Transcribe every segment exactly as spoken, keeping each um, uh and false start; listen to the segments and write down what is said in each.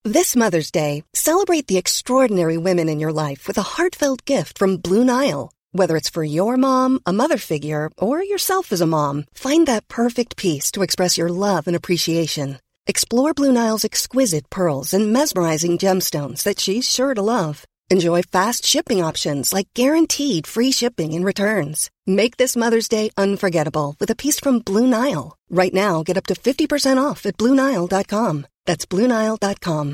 This Mother's Day, celebrate the extraordinary women in your life with a heartfelt gift from Blue Nile. Whether it's for your mom, a mother figure, or yourself as a mom, find that perfect piece to express your love and appreciation. Explore Blue Nile's exquisite pearls and mesmerizing gemstones that she's sure to love. Enjoy fast shipping options like guaranteed free shipping and returns. Make this Mother's Day unforgettable with a piece from Blue Nile. Right now, get up to fifty percent off at Blue Nile dot com. That's Blue Nile dot com.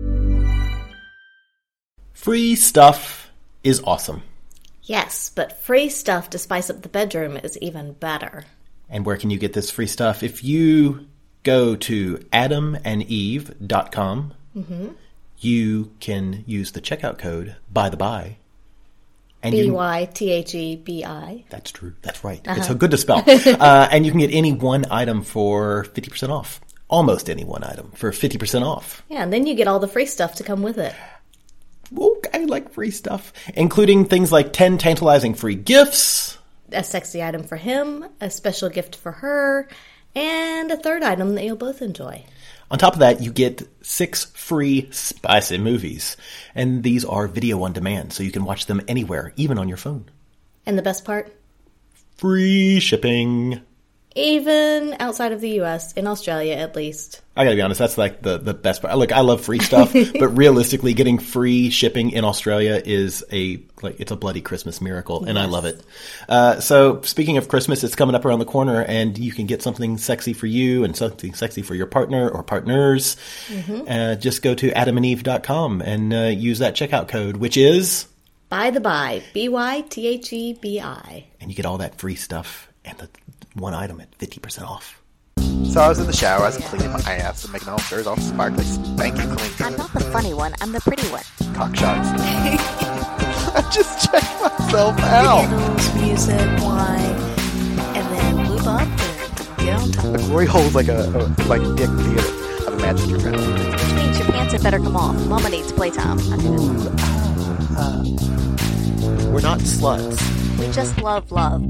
Free stuff is awesome. Yes, but free stuff to spice up the bedroom is even better. And where can you get this free stuff? If you go to adam and eve dot com, mm-hmm. you can use the checkout code by the by. B Y T H E B I. That's true. That's right. Uh-huh. It's so good to spell. uh, and you can get any one item for fifty percent off. Almost any one item for fifty percent off. Yeah, and then you get all the free stuff to come with it. Oh, I like free stuff. Including things like ten tantalizing free gifts. A sexy item for him, a special gift for her, and a third item that you'll both enjoy. On top of that, you get six free spicy movies. And these are video on demand, so you can watch them anywhere, even on your phone. And the best part? Free shipping. Even outside of the U S, in Australia at least. I gotta be honest, that's like the, the best part. Look, I love free stuff, but realistically, getting free shipping in Australia is a, like, it's a bloody Christmas miracle, and yes. I love it. Uh, so speaking of Christmas, it's coming up around the corner, and you can get something sexy for you and something sexy for your partner or partners. Mm-hmm. Uh, just go to adam and eve dot com and uh, use that checkout code, which is... By the by, B Y T H E B I. And you get all that free stuff and the one item at fifty percent off. So I was in the shower, I was cleaning my ass and making all dirt all sparkly, spanky clean. I'm not the funny one, I'm the pretty one. Cock shots. I just checked myself out. Candles, music, wine, and then lube up and get on top. The glory hole's like a, a like dick theater. I've imagined your friend. Which means your pants had better come off. Mama needs playtime. Ooh, uh, we're not sluts. We just love love.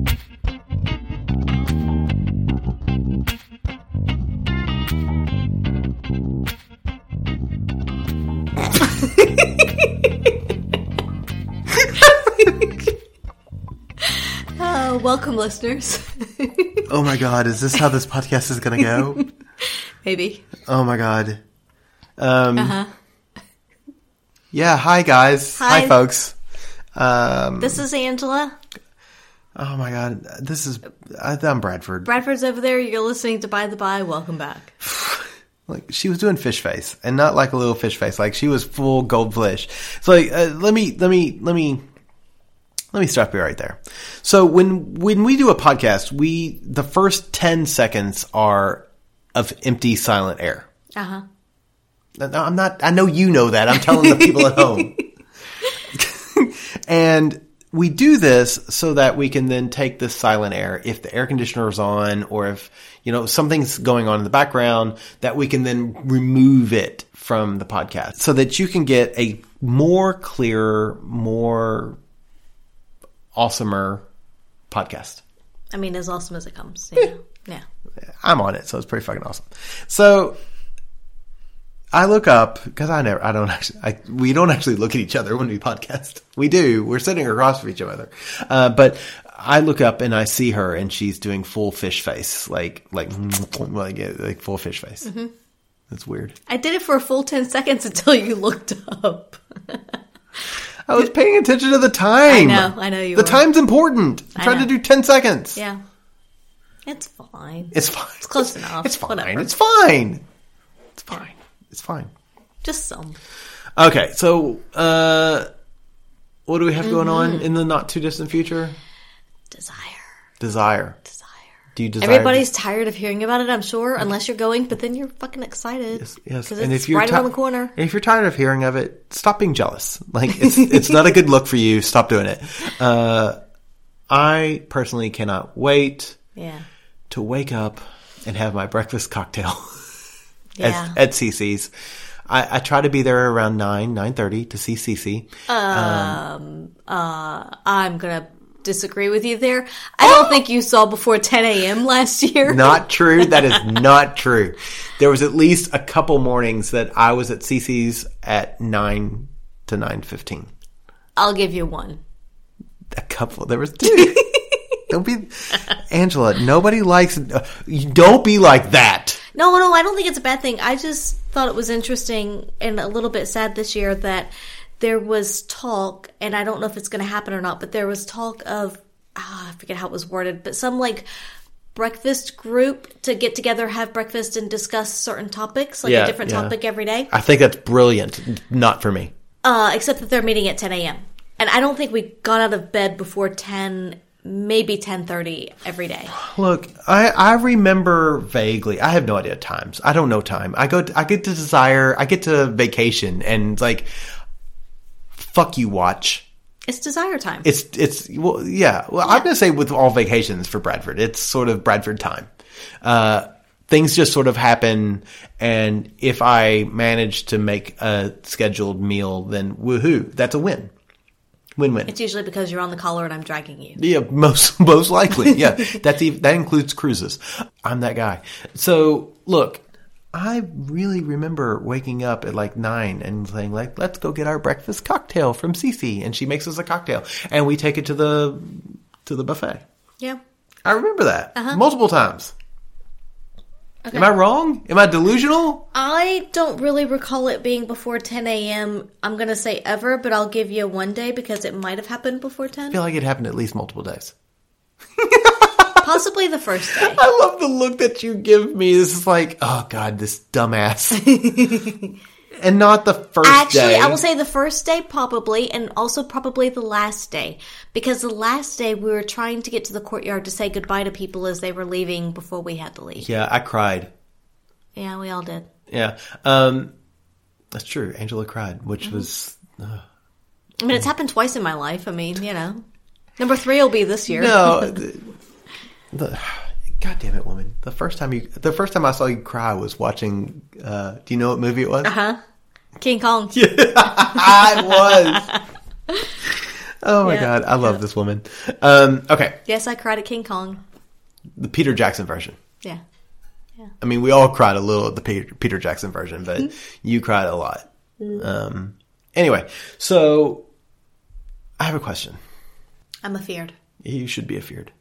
uh, welcome, listeners. Oh my god, is this how this podcast is going to go? Maybe. Oh my god. Um, uh-huh. Yeah, hi guys. Hi, hi folks. Um, this is Angela. Oh my god, this is... I, I'm Bradford. Bradford's over there. You're listening to By the By. Welcome back. Like, she was doing fish face, and not like a little fish face. Like, she was full goldfish. So, like, uh, let me, let me, let me, let me stop you right there. So, when, when we do a podcast, we, the first ten seconds are of empty, silent air. Uh-huh. No, I'm not, I know you know that. I'm telling the people at home. And we do this so that we can then take this silent air, if the air conditioner is on, or if, you know, something's going on in the background, that we can then remove it from the podcast so that you can get a more clear, more awesomer podcast. I mean, as awesome as it comes. Yeah. Yeah. I'm on it, so it's pretty fucking awesome. So I look up, because I never, I don't actually, I, we don't actually look at each other when we podcast. We do. We're sitting across from each other. Uh, but I look up and I see her, and she's doing full fish face, like, like, like, like full fish face. Mm-hmm. That's weird. I did it for a full ten seconds until you looked up. I was paying attention to the time. I know, I know you The were. time's important. I'm I trying know. to do ten seconds. Yeah. It's fine. It's fine. It's close enough. It's fine. Whatever. It's fine. It's fine. It's fine. Just some. Okay, so uh, what do we have mm-hmm. going on in the not too distant future? Desire. Desire. Desire. Do you desire? Everybody's tired of hearing about it, I'm sure, unless you're going, but then you're fucking excited. Yes, yes. Because and it's if you're right ti- around the corner. And if you're tired of hearing of it, stop being jealous. Like, it's it's not a good look for you. Stop doing it. Uh, I personally cannot wait yeah. to wake up and have my breakfast cocktail yeah. at, at Cece's. I, I try to be there around nine, nine thirty to see Cece. Um, um, uh, I'm gonna disagree with you there. I don't think you saw before ten a.m. last year. Not true. That is not true. There was at least a couple mornings that I was at Cece's at nine to nine fifteen. I'll give you one. A couple. There was two. Don't be, Angela. Nobody likes. Uh, don't be like that. No, no, I don't think it's a bad thing. I just thought it was interesting and a little bit sad this year that there was talk, and I don't know if it's going to happen or not, but there was talk of, oh, I forget how it was worded, but some like breakfast group to get together, have breakfast, and discuss certain topics, like Yeah, a different yeah. topic every day. I think that's brilliant. Not for me. Uh, except that they're meeting at ten a.m. And I don't think we got out of bed before ten, maybe ten thirty every day. Look, I, I remember vaguely. I have no idea times. I don't know time. I go. To, I get to desire. I get to vacation, and like, fuck you, watch. It's desire time. It's it's well, yeah. Well, I'm gonna say with all vacations for Bradford, it's sort of Bradford time. Uh, things just sort of happen, and if I manage to make a scheduled meal, then woohoo, that's a win. Win-win. It's usually because you're on the collar and I'm dragging you. Yeah, most most likely. Yeah, that's even, that includes cruises. I'm that guy. So look, I really remember waking up at like nine and saying like, "Let's go get our breakfast cocktail from Cece," and she makes us a cocktail, and we take it to the to the buffet. Yeah. I remember that Uh-huh. multiple times. Okay. Am I wrong? Am I delusional? I don't really recall it being before ten a.m. I'm going to say ever, but I'll give you one day because it might have happened before I ten. feel like it happened at least multiple days. Possibly the first day. I love the look that you give me. This is like, oh God, this dumbass. And not the first Actually, day. I will say the first day probably, and also probably the last day. Because the last day we were trying to get to the courtyard to say goodbye to people as they were leaving before we had to leave. Yeah, I cried. Yeah, we all did. Yeah. Um, that's true. Angela cried, which Mm-hmm. was... Uh, I mean, it's happened twice in my life. I mean, you know. Number three will be this year. no. the, the, God damn it, woman. The first time you, the first time I saw you cry was watching, uh, do you know what movie it was? Uh-huh. King Kong. Yeah, it was. Oh my Yeah. God. I love this woman. Um, okay. Yes, I cried at King Kong. The Peter Jackson version. Yeah. I mean, we all cried a little at the Peter, Peter Jackson version, but Mm-hmm. you cried a lot. Um, anyway, so I have a question. I'm afeared. You should be afeared.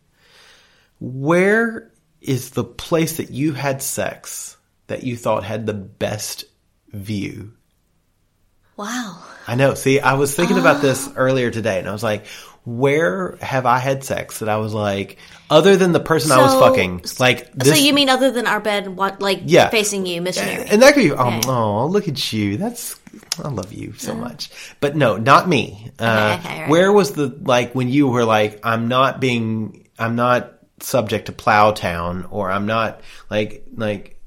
Where is the place that you had sex that you thought had the best view? Wow. I know. See, I was thinking about this earlier today, and I was like, where have I had sex that I was like, other than the person I was So- fucking, like this? So you mean other than our bed, what, like Yeah. facing you, missionary? And that could be, oh, Okay. oh, look at you. That's, I love you so much. But no, not me. Uh, Okay, okay, right. Where was the, like, when you were like, I'm not being, I'm not subject to Plowtown, or I'm not, like, like,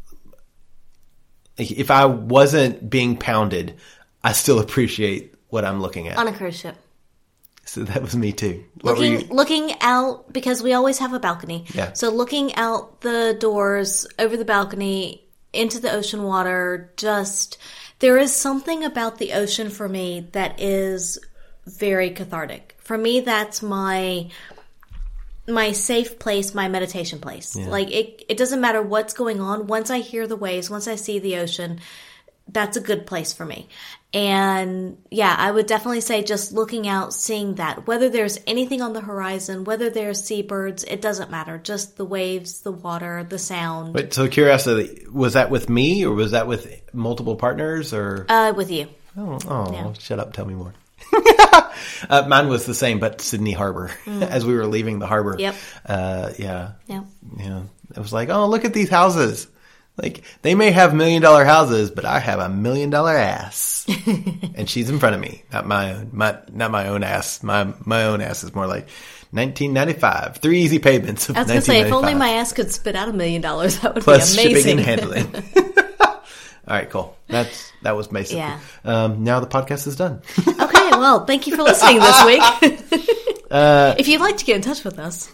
if I wasn't being pounded, I still appreciate what I'm looking at. On a cruise ship. So that was me too. What were Looking, you? looking out, because we always have a balcony. Yeah. So looking out the doors, over the balcony, into the ocean water, just, there is something about the ocean for me that is very cathartic. For me, that's my, my safe place, my meditation place. Like, it, it doesn't matter what's going on. Once I hear the waves, once I see the ocean, that's a good place for me. And yeah, I would definitely say just looking out, seeing that, whether there's anything on the horizon, whether there's seabirds, it doesn't matter. Just the waves, the water, the sound. Wait, so curiosity, was that with me, or was that with multiple partners, or? Uh, with you. Oh, oh Yeah. shut up. Tell me more. uh, mine was the same, but Sydney Harbor. As we were leaving the harbor. Yep. Uh, yeah. Yeah. Yeah. It was like, oh, look at these houses. Like, they may have million dollar houses, but I have a million dollar ass. And she's in front of me. Not my own, my, not my own ass. My, my own ass is more like nineteen ninety-five. Three easy payments of I was going to say, if only nineteen ninety-five. my ass could spit out a million dollars, that would Plus be amazing. shipping and handling. All right, cool. That's, that was basically. Yeah. Um, now the podcast is done. Okay, well, thank you for listening this week. Uh, if you'd like to get in touch with us.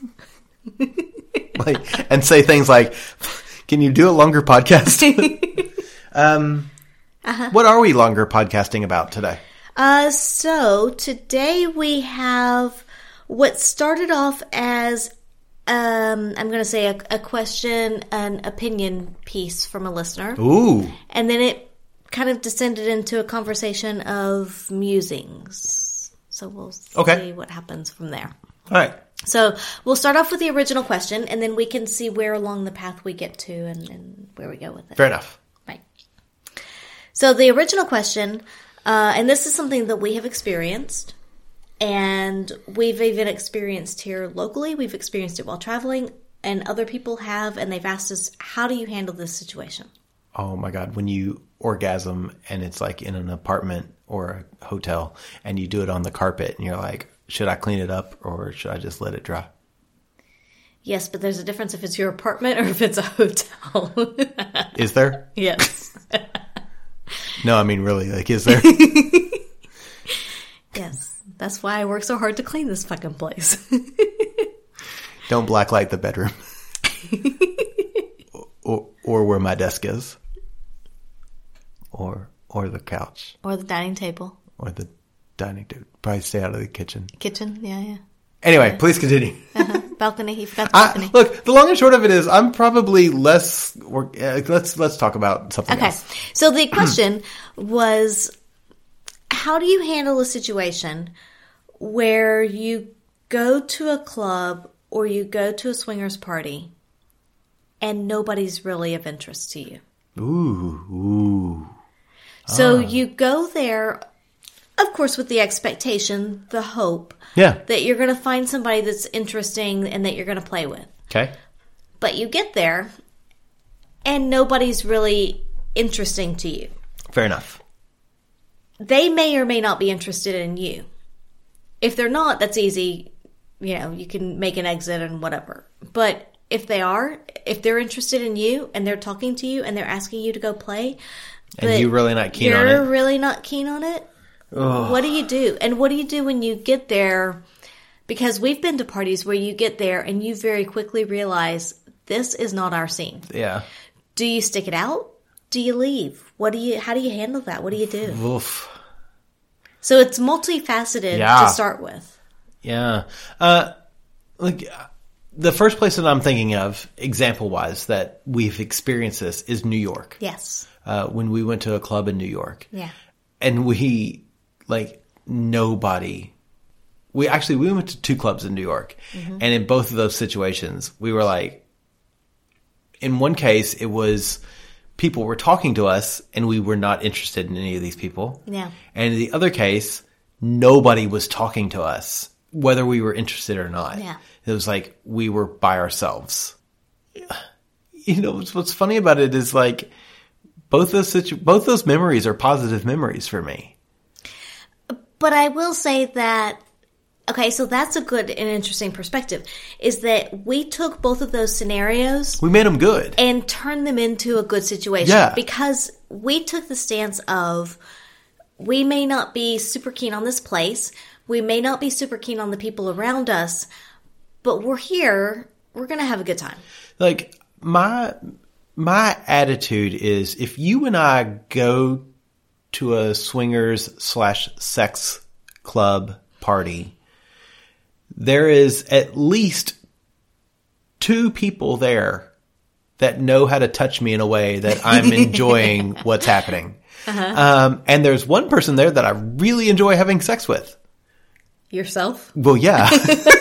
like, and say things like, can you do a longer podcast? um, Uh-huh. What are we longer podcasting about today? Uh, so today we have what started off as, um, I'm going to say a, a question, an opinion piece from a listener. Ooh. And then it kind of descended into a conversation of musings. So we'll Okay. see what happens from there. All right. So we'll start off with the original question, and then we can see where along the path we get to and, and where we go with it. Fair enough. Right. So the original question, uh, and this is something that we have experienced, and we've even experienced here locally. We've experienced it while traveling, and other people have, and they've asked us, how do you handle this situation? Oh my God. When you orgasm and it's like in an apartment or a hotel and you do it on the carpet and you're like, should I clean it up or should I just let it dry? Yes, but there's a difference if it's your apartment or if it's a hotel. Is there? Yes. No, I mean, really, like, is there? Yes. That's why I work so hard to clean this fucking place. Don't blacklight the bedroom. or, or where my desk is. Or, or the couch. Or the dining table. Or the dining table. Probably stay out of the kitchen. Kitchen, yeah, yeah. Anyway, please continue. Uh-huh. Balcony, you forgot the I, balcony. look, the long and short of it is, I'm probably less. Or, uh, let's let's talk about something Okay, else. so the question was, how do you handle a situation where you go to a club or you go to a swingers party and nobody's really of interest to you? Ooh, ooh. So you go there, of course, with the expectation, the hope, Yeah. that you're going to find somebody that's interesting and that you're going to play with. Okay. But you get there, and nobody's really interesting to you. Fair enough. They may or may not be interested in you. If they're not, that's easy. You know, you can make an exit and whatever. But if they are, if they're interested in you and they're talking to you and they're asking you to go play, And but you're really not keen on You're it? really not keen on it? What do you do? And what do you do when you get there? Because we've been to parties where you get there and you very quickly realize this is not our scene. Yeah. Do you stick it out? Do you leave? What do you? How do you handle that? What do you do? Oof. So it's multifaceted Yeah. to start with. Yeah. Uh, like, the first place that I'm thinking of, example-wise, that we've experienced this is New York. Yes. Uh, when we went to a club in New York. Yeah. And we, like, nobody... We actually, we went to two clubs in New York. Mm-hmm. And in both of those situations, we were like... In one case, it was... People were talking to us, and we were not interested in any of these people. Yeah. And in the other case, nobody was talking to us, whether we were interested or not. Yeah. It was like we were by ourselves. You know, what's, what's funny about it is like both those situ- both those memories are positive memories for me. But I will say that, okay, so that's a good and interesting perspective, is that we took both of those scenarios We made them good. and turned them into a good situation. Yeah. Because we took the stance of, we may not be super keen on this place, we may not be super keen on the people around us, but we're here, we're going to have a good time. Like my my attitude is, if you and I go to a swingers slash sex club party, there is at least two people there that know how to touch me in a way that I'm enjoying what's happening. Uh-huh. Um, and there's one person there that I really enjoy having sex with. Yourself? Well, yeah.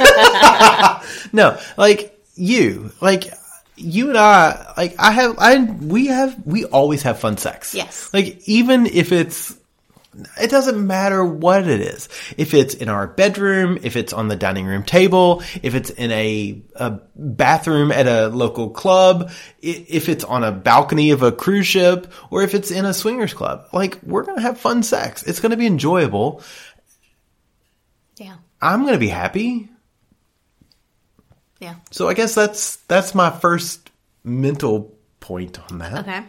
No, like you, like you and I, like I have, I, we have, we always have fun sex. Yes. Like even if it's, it doesn't matter what it is. If it's in our bedroom, if it's on the dining room table, if it's in a, a bathroom at a local club, if it's on a balcony of a cruise ship, or if it's in a swingers club, like we're going to have fun sex. It's going to be enjoyable. Yeah. I'm going to be happy. Yeah. So I guess that's that's my first mental point on that. Okay.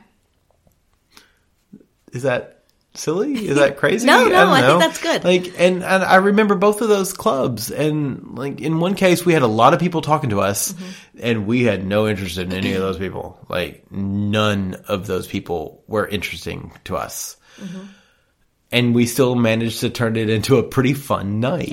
Is that silly? Is that crazy? No, no, don't I think know. that's good. Like, and, and I remember both of those clubs, and like in one case we had a lot of people talking to us, Mm-hmm. and we had no interest in any of those people. Like none of those people were interesting to us. Mm-hmm. And we still managed to turn it into a pretty fun night. Yeah.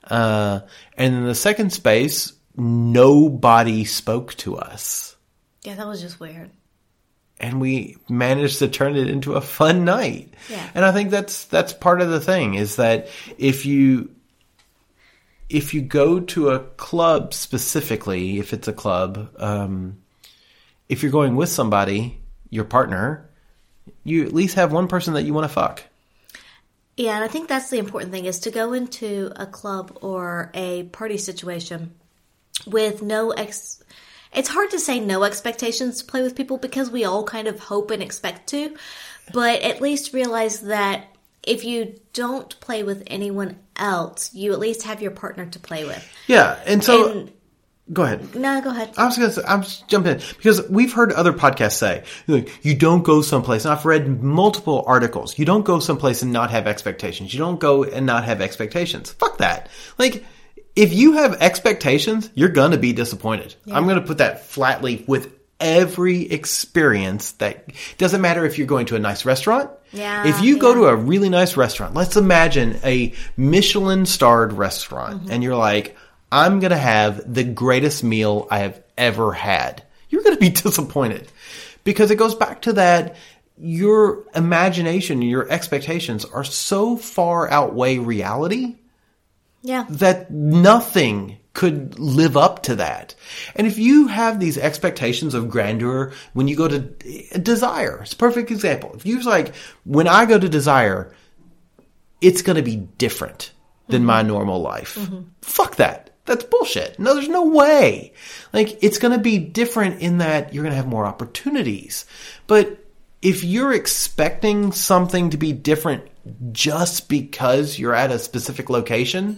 Uh, and in the second space, nobody spoke to us. Yeah, that was just weird. And we managed to turn it into a fun night. Yeah. And I think that's that's part of the thing, is that if you if you go to a club specifically, if it's a club, um, if you're going with somebody, your partner, you at least have one person that you want to fuck. Yeah, and I think that's the important thing, is to go into a club or a party situation with no ex... It's hard to say no expectations to play with people, because we all kind of hope and expect to, but at least realize that if you don't play with anyone else, you at least have your partner to play with. Yeah, and so... And, go ahead. no, go ahead. I was going to say, I'm just jumping in, because we've heard other podcasts say, like, you don't go someplace, and I've read multiple articles, you don't go someplace and not have expectations. You don't go and not have expectations. Fuck that. Like, if you have expectations, you're going to be disappointed. Yeah. I'm going to put that flatly with every experience. That doesn't matter if you're going to a nice restaurant. Yeah. If you yeah. go to a really nice restaurant, let's imagine a Michelin starred restaurant, mm-hmm. and you're like, I'm going to have the greatest meal I have ever had. You're going to be disappointed, because it goes back to that. Your imagination, your expectations are so far outweigh reality. Yeah. That nothing could live up to that. And if you have these expectations of grandeur, when you go to Desire, it's a perfect example. If you're like, when I go to Desire, it's going to be different than mm-hmm. my normal life. Mm-hmm. Fuck that. That's bullshit. No, there's no way. Like, it's going to be different in that you're going to have more opportunities. But if you're expecting something to be different just because you're at a specific location,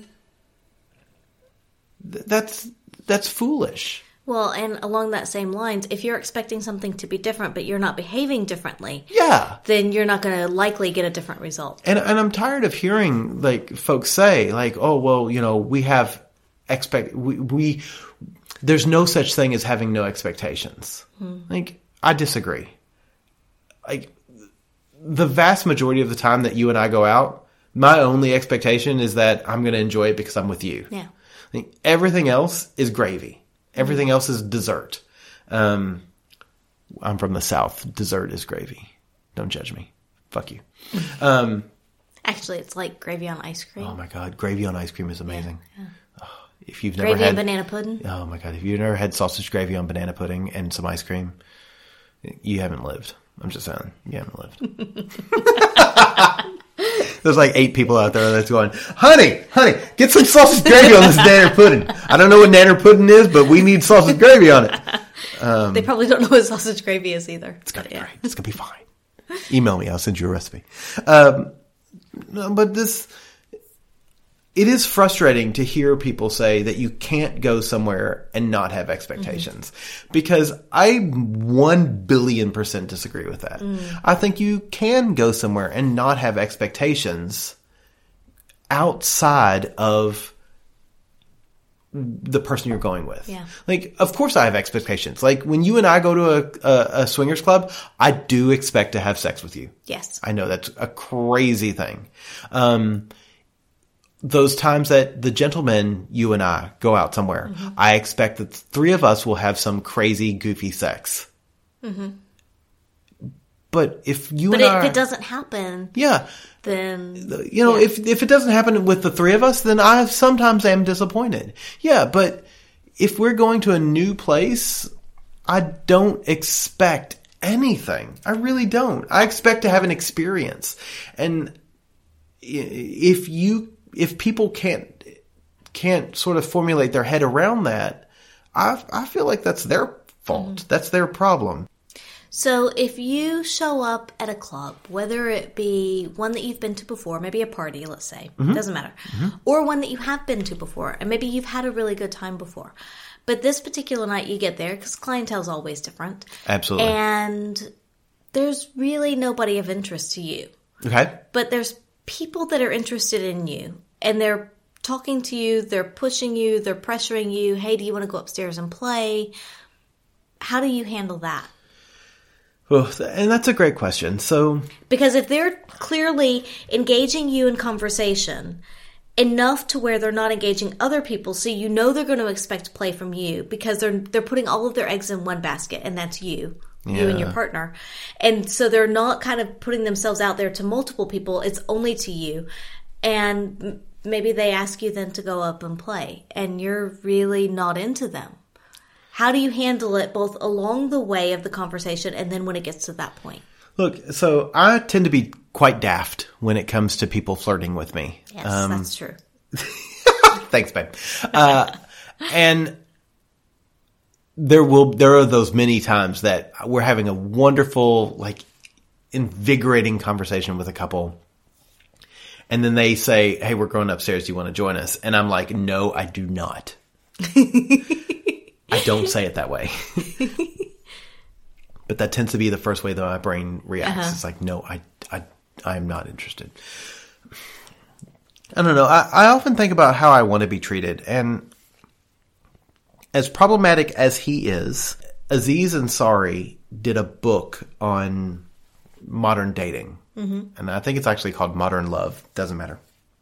That's that's foolish. Well, and along that same lines, if you're expecting something to be different, but you're not behaving differently, yeah, then you're not going to likely get a different result. And and I'm tired of hearing like folks say like, oh well, you know, we have expect we, we there's no such thing as having no expectations. Hmm. Like, I disagree. Like, the vast majority of the time that you and I go out, my only expectation is that I'm going to enjoy it because I'm with you. Yeah. Like, everything else is gravy. Everything else is dessert. Um, I'm from the South. Dessert is gravy. Don't judge me. Fuck you. Um, Actually, it's like gravy on ice cream. Oh my God. Gravy on ice cream is amazing. Yeah, yeah. Oh, if you've never gravy had and banana pudding. Oh my God. If you've never had sausage gravy on banana pudding and some ice cream, you haven't lived. I'm just saying. You haven't lived. There's like eight people out there that's going, honey, honey, get some sausage gravy on this nanner pudding. I don't know what nanner pudding is, but we need sausage gravy on it. Um, they probably don't know what sausage gravy is either. It's going to be great. It's going to be fine. Email me. I'll send you a recipe. Um, no, but this, it is frustrating to hear people say that you can't go somewhere and not have expectations, mm-hmm. because I one billion percent disagree with that. Mm. I think you can go somewhere and not have expectations outside of the person you're going with. Yeah. Like, of course I have expectations. Like, when you and I go to a, a, a swingers club, I do expect to have sex with you. Yes. I know that's a crazy thing. Um, Those times that the gentlemen, you and I, go out somewhere, mm-hmm. I expect that the three of us will have some crazy, goofy sex. Mm-hmm. But if you but and it, I... if it doesn't happen... Yeah. Then... You know, yeah. if if it doesn't happen with the three of us, then I sometimes am disappointed. Yeah, but if we're going to a new place, I don't expect anything. I really don't. I expect to have an experience. And if you... If people can't can't sort of formulate their head around that, I I feel like that's their fault. Mm-hmm. That's their problem. So if you show up at a club, whether it be one that you've been to before, maybe a party, let's say, mm-hmm. doesn't matter, mm-hmm. or one that you have been to before, and maybe you've had a really good time before, but this particular night you get there, because clientele is always different. Absolutely. And there's really nobody of interest to you. Okay. But there's people that are interested in you. And they're talking to you, they're pushing you, they're pressuring you. Hey, do you want to go upstairs and play? How do you handle that? Well, and that's a great question. So, because if they're clearly engaging you in conversation enough to where they're not engaging other people, so you know they're going to expect play from you because they're they're putting all of their eggs in one basket, and that's you. Yeah. You and your partner. And so they're not kind of putting themselves out there to multiple people. It's only to you. And maybe they ask you then to go up and play, and you're really not into them. How do you handle it both along the way of the conversation and then when it gets to that point? Look, so I tend to be quite daft when it comes to people flirting with me. Yes, Um, that's true. Thanks, babe. Uh, and there will, there are those many times that we're having a wonderful, like, invigorating conversation with a couple. And then they say, hey, we're going upstairs. Do you want to join us? And I'm like, no, I do not. I don't say it that way. But that tends to be the first way that my brain reacts. Uh-huh. It's like, no, I, I, I'm not interested. I don't know. I, I often think about how I want to be treated. And as problematic as he is, Aziz Ansari did a book on modern dating. Mm-hmm. And I think it's actually called Modern Love. Doesn't matter.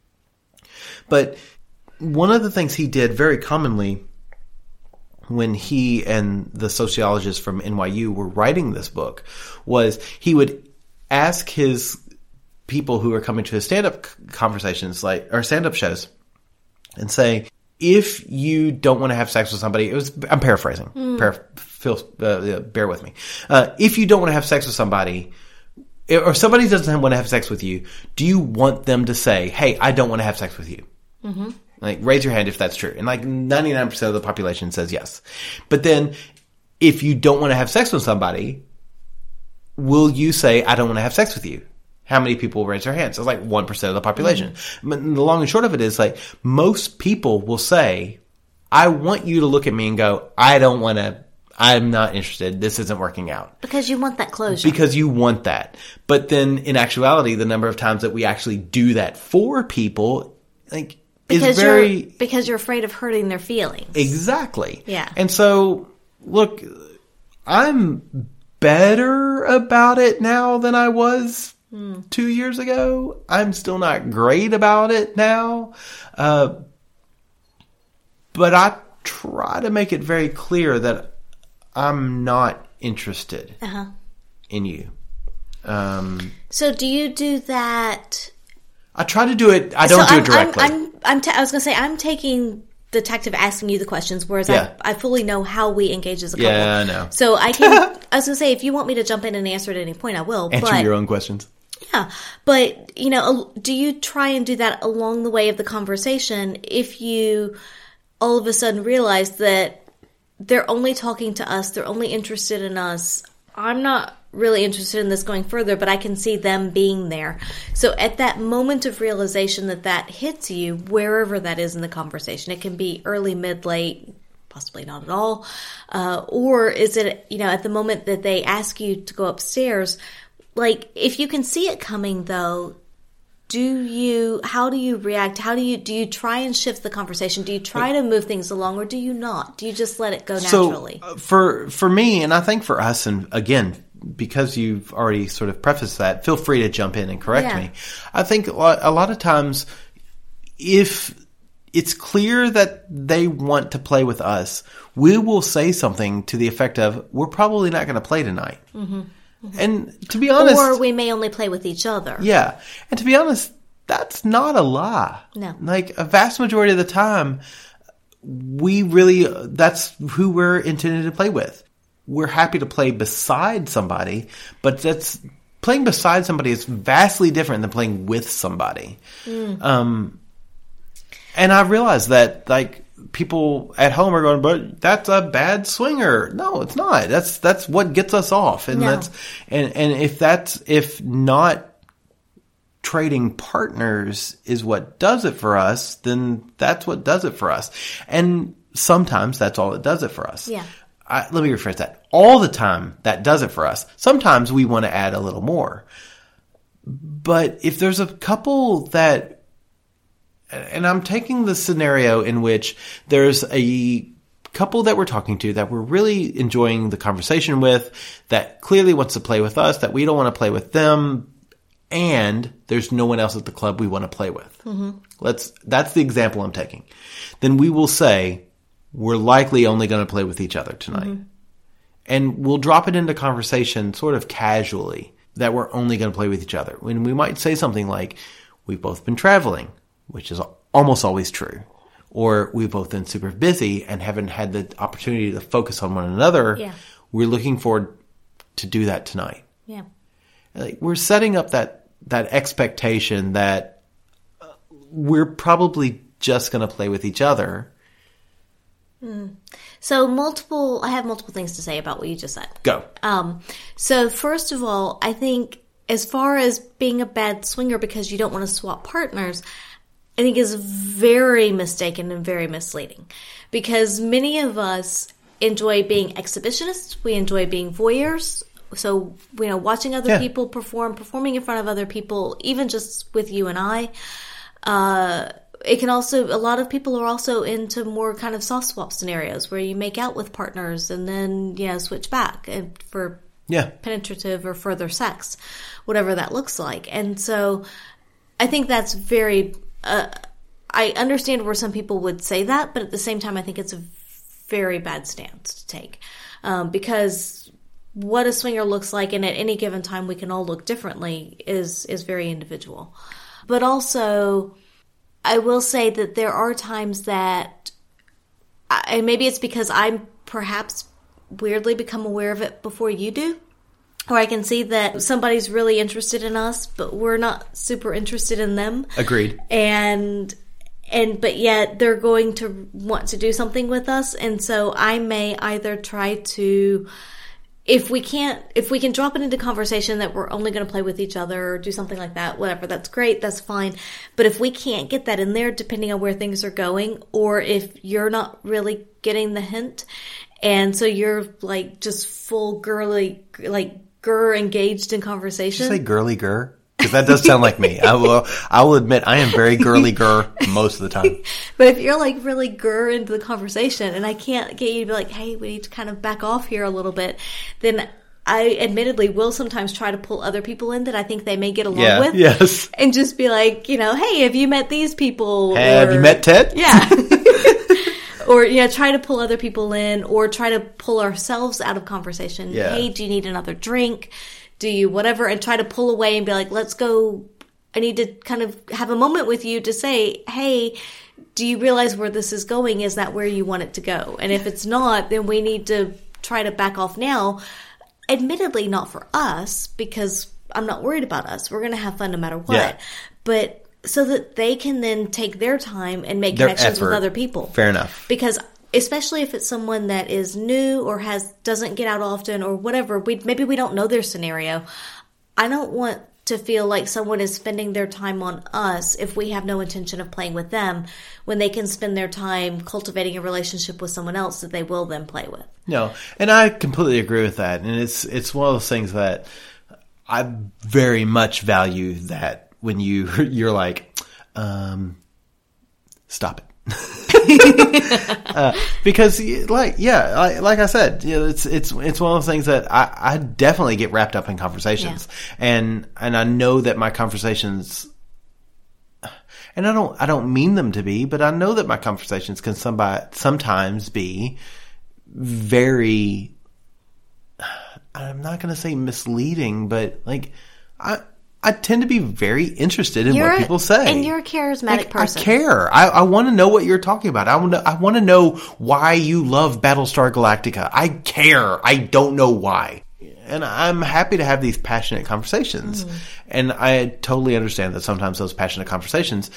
But one of the things he did very commonly when he and the sociologist from N Y U were writing this book was he would ask his people who are coming to his stand-up conversations, like, or stand-up shows, and say, if you don't want to have sex with somebody, it was, I'm paraphrasing, mm. Paraph- feel, uh, bear with me. Uh, if you don't want to have sex with somebody, or somebody doesn't want to have sex with you, do you want them to say, hey, I don't want to have sex with you? Mm-hmm. Like, raise your hand if that's true. And like ninety-nine percent of the population says yes. But then if you don't want to have sex with somebody, will you say, I don't want to have sex with you? How many people will raise their hands? It's like one percent of the population. Mm-hmm. But the long and short of it is, like, most people will say, I want you to look at me and go, I don't want to, I'm not interested. This isn't working out. Because you want that closure. Because you want that. But then in actuality, the number of times that we actually do that for people, like, because is very... You're, because you're afraid of hurting their feelings. Exactly. Yeah. And so, look, I'm better about it now than I was mm. two years ago. I'm still not great about it now. Uh, but I try to make it very clear that I'm not interested uh-huh. in you. Um, so do you do that... I try to do it. I don't so do I'm, it directly. I'm, I'm, I'm ta- I was going to say, I'm taking the tact of asking you the questions, whereas yeah. I, I fully know how we engage as a couple. Yeah, I know. So I can, I was going to say, if you want me to jump in and answer at any point, I will. Answer but, your own questions. Yeah. But, you know, do you try and do that along the way of the conversation if you all of a sudden realize that they're only talking to us, they're only interested in us, I'm not really interested in this going further, but I can see them being there. So at that moment of realization that that hits you, wherever that is in the conversation, it can be early, mid, late, possibly not at all. Uh, or is it, you know, at the moment that they ask you to go upstairs, like, if you can see it coming though, do you, how do you react? How do you, do you try and shift the conversation? Do you try to move things along, or do you not? Do you just let it go naturally? So for, for me, and I think for us, and again, because you've already sort of prefaced that, feel free to jump in and correct yeah. me. I think a lot of times, if it's clear that they want to play with us, we will say something to the effect of, we're probably not going to play tonight. Mm-hmm. Mm-hmm. And to be honest... Or we may only play with each other. Yeah. And to be honest, that's not a lie. No. Like, a vast majority of the time, we really, that's who we're intended to play with. We're happy to play beside somebody, but that's playing beside somebody is vastly different than playing with somebody. Mm. Um, and I realize that, like, people at home are going, but that's a bad swinger. No, it's not. That's that's what gets us off, and no. that's and and if that's if not trading partners is what does it for us, then that's what does it for us. And sometimes that's all it does it for us. Yeah. I, let me rephrase that. All the time, that does it for us. Sometimes we want to add a little more. But if there's a couple that, and I'm taking the scenario in which there's a couple that we're talking to that we're really enjoying the conversation with, that clearly wants to play with us, that we don't want to play with them, and there's no one else at the club we want to play with. Mm-hmm. Let's, that's the example I'm taking. Then we will say, we're likely only going to play with each other tonight. Mm-hmm. And we'll drop it into conversation sort of casually that we're only going to play with each other. When we might say something like, we've both been traveling, which is almost always true. Or we've both been super busy and haven't had the opportunity to focus on one another. Yeah. We're looking forward to do that tonight. Yeah. Like, we're setting up that, that expectation that we're probably just going to play with each other. Mm. So multiple, I have multiple things to say about what you just said. Go. Um, so first of all, I think as far as being a bad swinger because you don't want to swap partners, I think is very mistaken and very misleading. Because many of us enjoy being exhibitionists. We enjoy being voyeurs. So, you know, watching other yeah. people perform, performing in front of other people, even just with you and I. Uh, it can also, a lot of people are also into more kind of soft swap scenarios where you make out with partners and then, you know, switch back for yeah. penetrative or further sex, whatever that looks like. And so I think that's very, uh, I understand where some people would say that, but at the same time, I think it's a very bad stance to take. Um, because what a swinger looks like, and at any given time we can all look differently, is, is very individual. But also, I will say that there are times that, and maybe it's because I'm perhaps weirdly become aware of it before you do, or I can see that somebody's really interested in us, but we're not super interested in them. Agreed. And, and, but yet they're going to want to do something with us. And so I may either try to, if we can't, if we can drop it into conversation that we're only going to play with each other or do something like that, whatever, that's great, that's fine. But if we can't get that in there, depending on where things are going, or if you're not really getting the hint, and so you're like just full girly, like girl engaged in conversation. Did you say girly girl? Because that does sound like me. I will, I will admit I am very girly girl most of the time. But if you're like really grr into the conversation and I can't get you to be like, hey, we need to kind of back off here a little bit, then I admittedly will sometimes try to pull other people in that I think they may get along yeah, with. Yes. And just be like, you know, hey, have you met these people? Have or, you met Ted? Yeah. Or, you know, try to pull other people in, or try to pull ourselves out of conversation. Yeah. Hey, do you need another drink? Do you whatever? And try to pull away and be like, let's go. I need to kind of have a moment with you to say, hey, do you realize where this is going? Is that where you want it to go? And if it's not, then we need to try to back off now. Admittedly, not for us, because I'm not worried about us. We're going to have fun no matter what. Yeah. But so that they can then take their time and make Their connections effort. with other people. Fair enough. Because especially if it's someone that is new or has doesn't get out often or whatever, we maybe we don't know their scenario. I don't want to feel like someone is spending their time on us if we have no intention of playing with them, when they can spend their time cultivating a relationship with someone else that they will then play with. No, and I completely agree with that. And it's it's one of those things that I very much value, that when you you're like, um, stop it. uh, because like yeah like, like I said, you know, it's it's it's one of those things that I, I definitely get wrapped up in conversations. Yeah. and and I know that my conversations, and I don't I don't mean them to be, but I know that my conversations can somebody, sometimes be very, I'm not going to say misleading, but like I I tend to be very interested in you're what people say. And you're a charismatic like, person. I care. I, I want to know what you're talking about. I want to, I want to know why you love Battlestar Galactica. I care. I don't know why. And I'm happy to have these passionate conversations. Mm. And I totally understand that sometimes those passionate conversations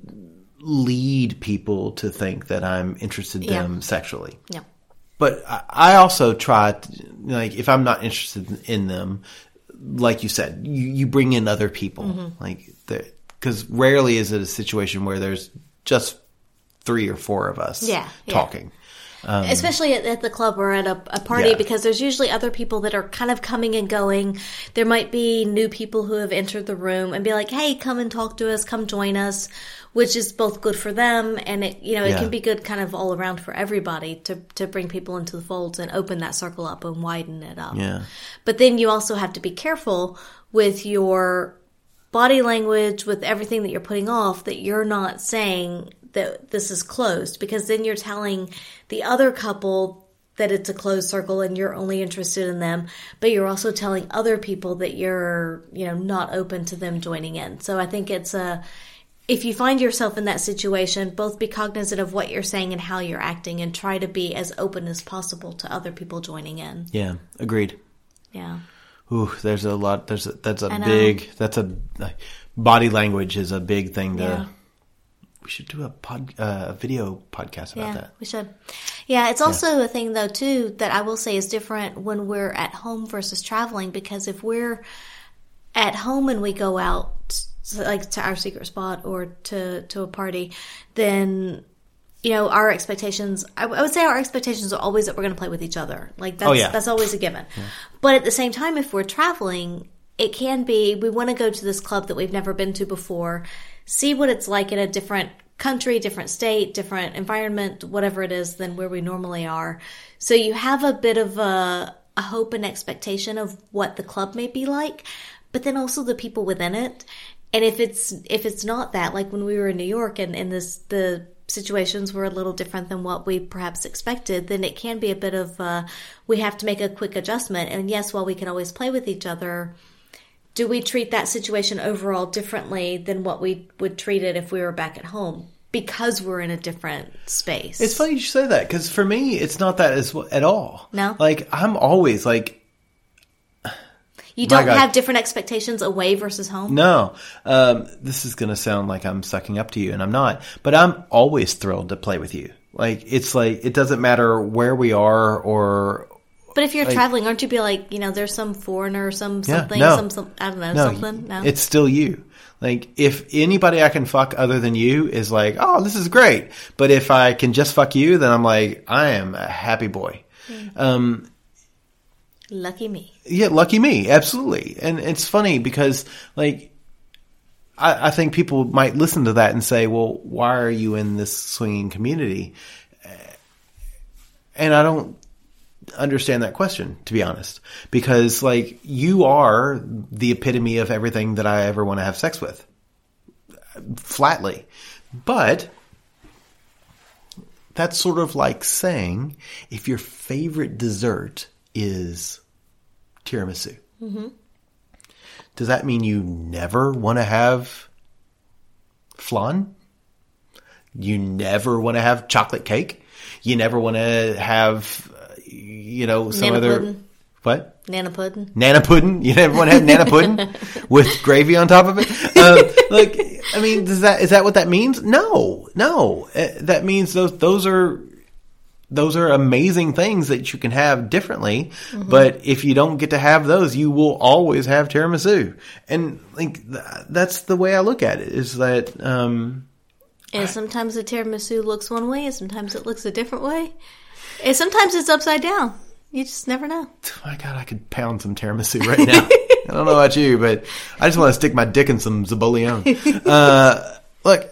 lead people to think that I'm interested in yeah. them sexually. Yeah. But I, I also try, to, like, if I'm not interested in them, like you said, you, you bring in other people, mm-hmm. like, because rarely is it a situation where there's just three or four of us yeah, talking. Yeah. Um, Especially at, at the club or at a, a party, yeah. because there's usually other people that are kind of coming and going. There might be new people who have entered the room and be like, hey, come and talk to us, come join us, which is both good for them, and it, you know, it yeah. can be good kind of all around for everybody to, to bring people into the folds and open that circle up and widen it up. Yeah. But then you also have to be careful with your body language, with everything that you're putting off, that you're not saying that this is closed, because then you're telling the other couple that it's a closed circle and you're only interested in them, but you're also telling other people that you're, you know, not open to them joining in. So I think it's a, if you find yourself in that situation, both be cognizant of what you're saying and how you're acting, and try to be as open as possible to other people joining in. Yeah, agreed. Yeah. Ooh, there's a lot. There's a, that's a big. That's a body language is a big thing to. Yeah. We should do a pod, uh, a video podcast about yeah, that. We should. Yeah, it's also yeah. a thing though too that I will say is different when we're at home versus traveling, because if we're at home and we go out like to our secret spot or to to a party, then, you know, our expectations, I would say our expectations are always that we're going to play with each other. Like, that's, oh, yeah. that's always a given. Yeah. But at the same time, if we're traveling, it can be, we want to go to this club that we've never been to before, see what it's like in a different country, different state, different environment, whatever it is than where we normally are. So you have a bit of a, a hope and expectation of what the club may be like, but then also the people within it. And if it's, if it's not that, like when we were in New York and, and this, the, situations were a little different than what we perhaps expected, then it can be a bit of, uh, we have to make a quick adjustment. And yes, while we can always play with each other, do we treat that situation overall differently than what we would treat it if we were back at home? Because we're in a different space. It's funny you should say that, because for me, it's not that as, at all. No? Like, I'm always like, you don't have different expectations away versus home? No. Um, this is going to sound like I'm sucking up to you, and I'm not. But I'm always thrilled to play with you. Like, it's like, it doesn't matter where we are or... But if you're like, traveling, aren't you be like, you know, there's some foreigner, some yeah, something, no. some, some, I don't know, no, something? No, it's still you. Like, if anybody I can fuck other than you is like, oh, this is great. But if I can just fuck you, then I'm like, I am a happy boy. Mm. Um Lucky me. Yeah, lucky me. Absolutely. And it's funny because, like, I, I think people might listen to that and say, well, why are you in this swinging community? And I don't understand that question, to be honest. Because, like, you are the epitome of everything that I ever want to have sex with. Flatly. But that's sort of like saying if your favorite dessert is tiramisu. Mm-hmm. Does that mean you never want to have flan? You never want to have chocolate cake? You never want to have, you know, some Nana other... pudding. What? Nana pudding. Nana pudding? You never want to have nana pudding with gravy on top of it? Uh, like, I mean, does that is that what that means? No, no. Uh, that means those those are... Those are amazing things that you can have differently, mm-hmm. but if you don't get to have those, you will always have tiramisu. And like th- that's the way I look at it. Is that um, and sometimes the tiramisu looks one way, and sometimes it looks a different way, and sometimes it's upside down. You just never know. My God, I could pound some tiramisu right now. I don't know about you, but I just want to stick my dick in some Zabulion. Uh, look.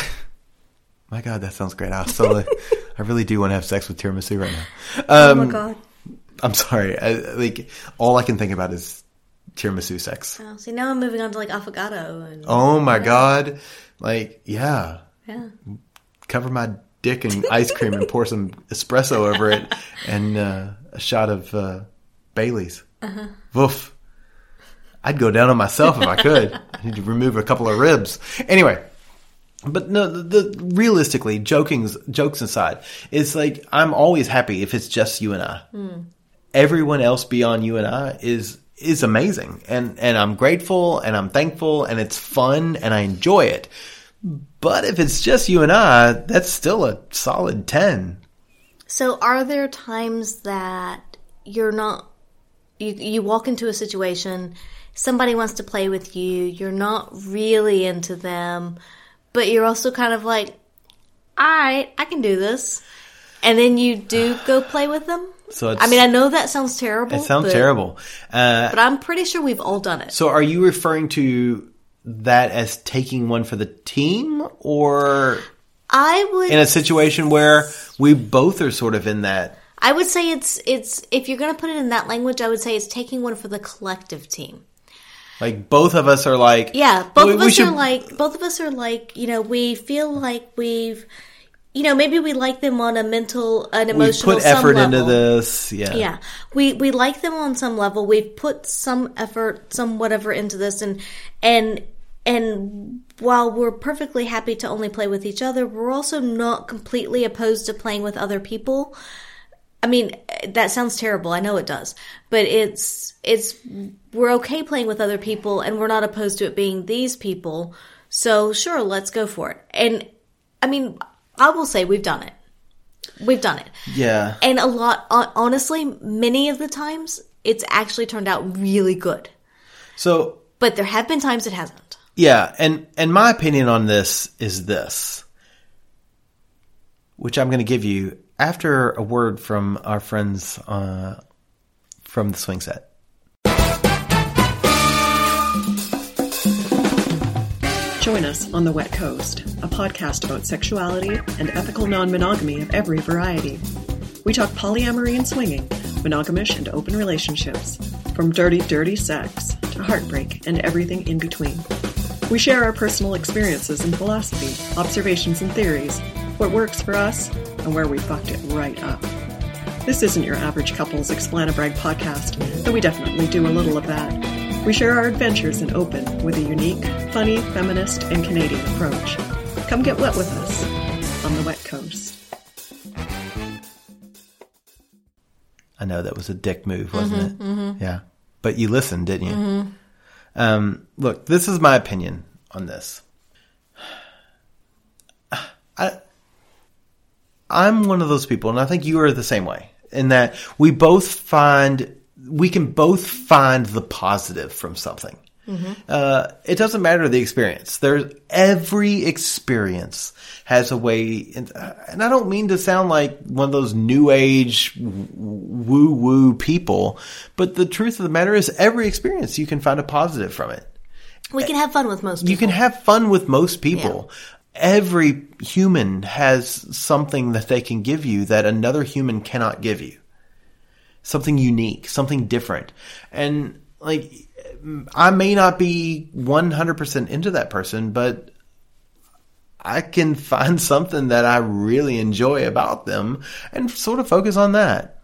My God, that sounds great. I, so, I really do want to have sex with tiramisu right now. Um, oh my God. I'm sorry. I, like, all I can think about is tiramisu sex. Oh, see, now I'm moving on to like affogato. And, oh my yeah. God. Like, yeah. Yeah. Cover my dick in ice cream and pour some espresso over it and uh, a shot of uh, Bailey's. Uh-huh. Woof. I'd go down on myself if I could. I need to remove a couple of ribs. Anyway. But no, the, the realistically, joking's, jokes aside, it's like I'm always happy if it's just you and I. Mm. Everyone else beyond you and I is is amazing, and and I'm grateful and I'm thankful and it's fun and I enjoy it. But if it's just you and I, that's still a solid ten. So, are there times that you're not you you walk into a situation, somebody wants to play with you, you're not really into them? But you're also kind of like, all right, I can do this. And then you do go play with them? So it's, I mean, I know that sounds terrible. It sounds but, terrible. Uh, but I'm pretty sure we've all done it. So are you referring to that as taking one for the team? Or I would in a situation where we both are sort of in that? I would say it's, it's if you're going to put it in that language, I would say it's taking one for the collective team. Like both of us are like, Yeah, both we, of we us should, are like, both of us are like, you know, we feel like we've, you know, maybe we like them on a mental, an we've emotional put some effort level. into this. Yeah. Yeah, we we like them on some level. We've put some effort, some whatever into this, and and and while we're perfectly happy to only play with each other, we're also not completely opposed to playing with other people. I mean, that sounds terrible. I know it does, but it's it's we're okay playing with other people, and we're not opposed to it being these people. So sure, let's go for it. And I mean, I will say we've done it. We've done it. Yeah. And a lot, honestly, many of the times it's actually turned out really good. So, But there have been times it hasn't. yeah, and and my opinion on this is this, which I'm going to give you after a word from our friends uh, from the Swing Set. Join us on The Wet Coast, a podcast about sexuality and ethical non-monogamy of every variety. We talk polyamory and swinging, monogamish and open relationships, from dirty, dirty sex to heartbreak and everything in between. We share our personal experiences and philosophy, observations and theories, what works for us, and where we fucked it right up. This isn't your average couple's Explanabrag podcast, though we definitely do a little of that. We share our adventures in open with a unique, funny, feminist, and Canadian approach. Come get wet with us on The Wet Coast. I know that was a dick move, wasn't it? Mm-hmm. Yeah. But you listened, didn't you? Mm-hmm. Um, look, this is my opinion on this. I, I'm one of those people, and I think you are the same way, in that we both find, we can both find the positive from something. Mm-hmm. Uh, it doesn't matter the experience. There's every experience has a way, and, and I don't mean to sound like one of those new age woo woo people, but the truth of the matter is every experience you can find a positive from it. We can have fun with most people. You can have fun with most people. Yeah. Every human has something that they can give you that another human cannot give you. Something unique, something different. And like, I may not be one hundred percent into that person, but I can find something that I really enjoy about them and sort of focus on that.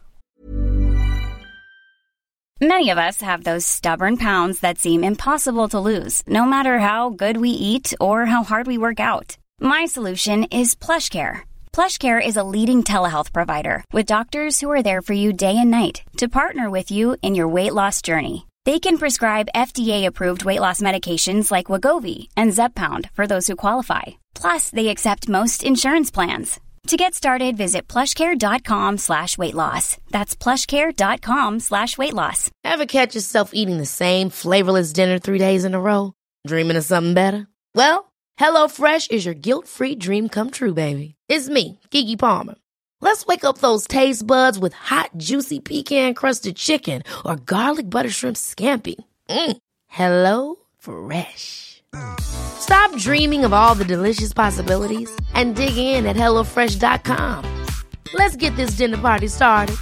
Many of us have those stubborn pounds that seem impossible to lose, no matter how good we eat or how hard we work out. My solution is PlushCare. PlushCare is a leading telehealth provider with doctors who are there for you day and night to partner with you in your weight loss journey. They can prescribe F D A-approved weight loss medications like Wegovy and Zepbound for those who qualify. Plus, they accept most insurance plans. To get started, visit plushcare.com slash weight loss. That's plushcare.com slash weight loss. Ever catch yourself eating the same flavorless dinner three days in a row? Dreaming of something better? Well, HelloFresh is your guilt-free dream come true, baby. It's me, Keke Palmer. Let's wake up those taste buds with hot, juicy pecan-crusted chicken or garlic butter shrimp scampi. Mm. Hello Fresh. Stop dreaming of all the delicious possibilities and dig in at hello fresh dot com. Let's get this dinner party started.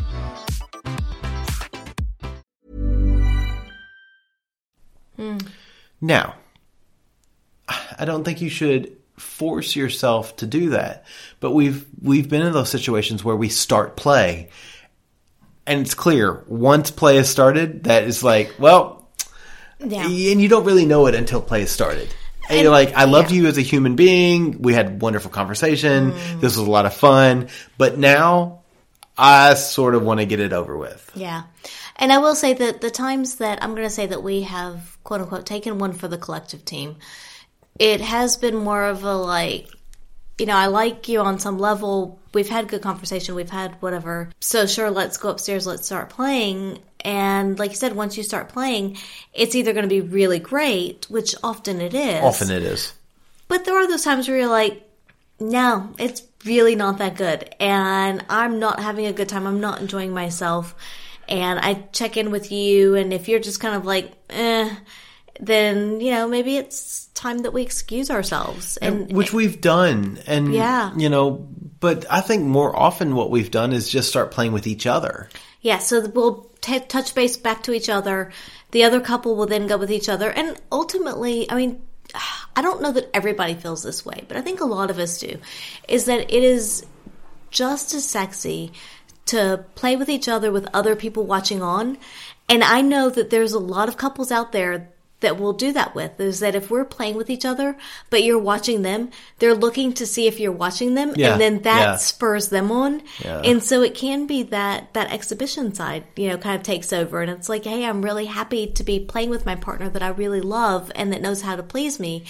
Hmm. Now, I don't think you should force yourself to do that. But we've we've been in those situations where we start play, and it's clear once play is started that is like, well, yeah. And you don't really know it until play is started. And, and you're like, I loved yeah. you as a human being. We had wonderful conversation. Mm. This was a lot of fun. But now I sort of want to get it over with. Yeah. And I will say that the times that I'm going to say that we have, quote unquote, taken one for the collective team, it has been more of a like, you know, I like you on some level. We've had good conversation. We've had whatever. So sure, let's go upstairs. Let's start playing. And like you said, once you start playing, it's either going to be really great, which often it is. Often it is. But there are those times where you're like, no, it's really not that good. And I'm not having a good time. I'm not enjoying myself. And I check in with you. And if you're just kind of like, eh, then, you know, maybe it's time that we excuse ourselves. And, and which we've done. And, yeah. you know, But I think more often what we've done is just start playing with each other. Yeah, so we'll t- touch base back to each other. The other couple will then go with each other. And ultimately, I mean, I don't know that everybody feels this way, but I think a lot of us do, is that it is just as sexy to play with each other with other people watching on. And I know that there's a lot of couples out there that we'll do that with, is that if we're playing with each other, but you're watching them, they're looking to see if you're watching them, Yeah, and then that yeah. spurs them on. Yeah. And so it can be that that exhibition side, you know, kind of takes over. And it's like, hey, I'm really happy to be playing with my partner that I really love and that knows how to please me.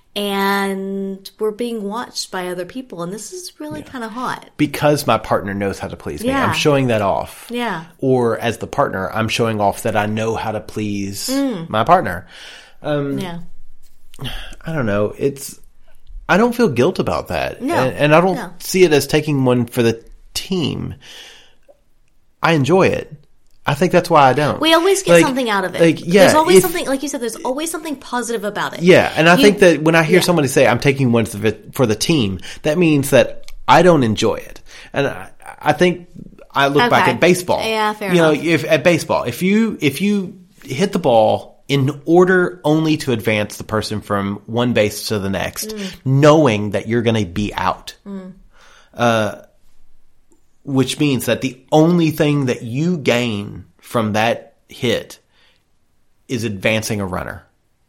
And we're being watched by other people. And this is really kind of hot. Because my partner knows how to please me. Yeah. I'm showing that off. Yeah. Or as the partner, I'm showing off that I know how to please Mm. my partner. Um, Yeah. I don't know. It's, I don't feel guilt about that. No. And, and I don't No. see it as taking one for the team. I enjoy it. I think that's why I don't. We always get Like- something out of it. Like, yeah, there's always if- something, like you said, there's always something positive about it. Yeah, and I You- think that when I hear yeah. somebody say, I'm taking one for the, for the team, that means that I don't enjoy it. And I, I think I look back Okay. at baseball. Yeah, fair You know, enough. if at baseball, if you, if you hit the ball in order only to advance the person from one base to the next, Mm. knowing that you're going to be out, uh, which means that the only thing that you gain from that hit is advancing a runner.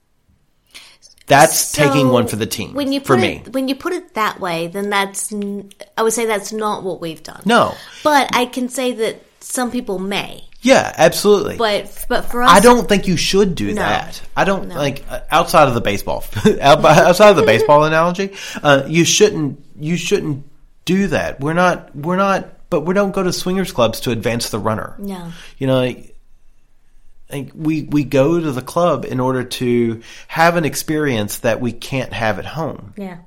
That's So, taking one for the team. When you for put me. it, when you put it that way, then that's, n- I would say that's not what we've done. No. But I can say that some people may. Yeah, absolutely. But, but for us. I don't think you should do No. that. I don't No. like uh, outside of the baseball, out- outside of the baseball analogy. Uh, you shouldn't. You shouldn't do that. We're not. We're not. But we don't go to swingers clubs to advance the runner. No. You know, like, like we we go to the club in order to have an experience that we can't have at home. Yeah.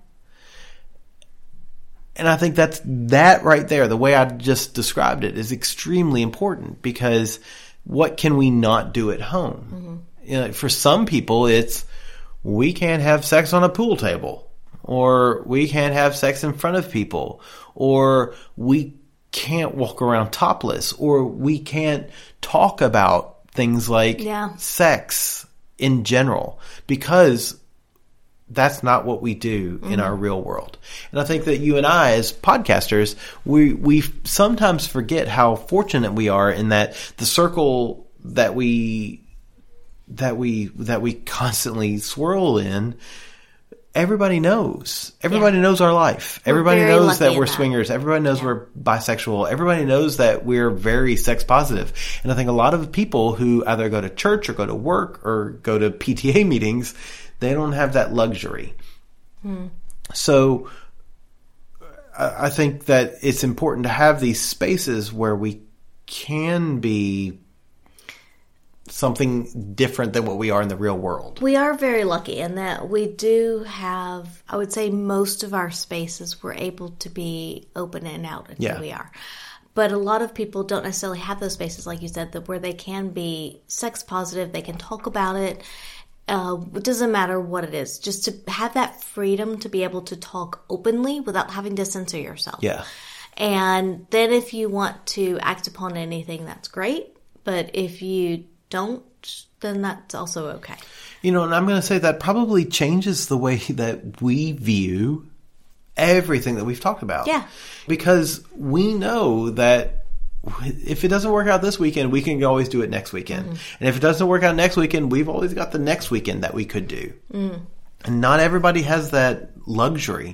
And I think that's that right there. The way I just described it is extremely important, because what can we not do at home? Mm-hmm. You know, for some people, it's we can't have sex on a pool table, or we can't have sex in front of people, or we can't walk around topless, or we can't talk about things like Yeah. sex in general, because that's not what we do in Mm-hmm. our real world. And I think that you and I, as podcasters, we we sometimes forget how fortunate we are in that the circle that we that we that we constantly swirl in, everybody knows. Everybody Yeah. knows our life. Everybody very knows lucky that in we're that. swingers. Everybody knows we're bisexual. Everybody knows that we're very sex positive. And I think a lot of people who either go to church or go to work or go to P T A meetings, they don't have that luxury. Hmm. So I I think that it's important to have these spaces where we can be something different than what we are in the real world. We are very lucky in that we do have, I would say most of our spaces we're able to be open and out and Yeah. who we are. But a lot of people don't necessarily have those spaces, like you said, that where they can be sex positive, they can talk about it. Uh, it doesn't matter what it is, just to have that freedom to be able to talk openly without having to censor yourself. Yeah. And then if you want to act upon anything, that's great. But if you don't, then that's also okay. You know, and I'm going to say that probably changes the way that we view everything that we've talked about. Yeah. Because we know that if it doesn't work out this weekend, we can always do it next weekend. Mm-hmm. And if it doesn't work out next weekend, we've always got the next weekend that we could do. Mm. And not everybody has that luxury.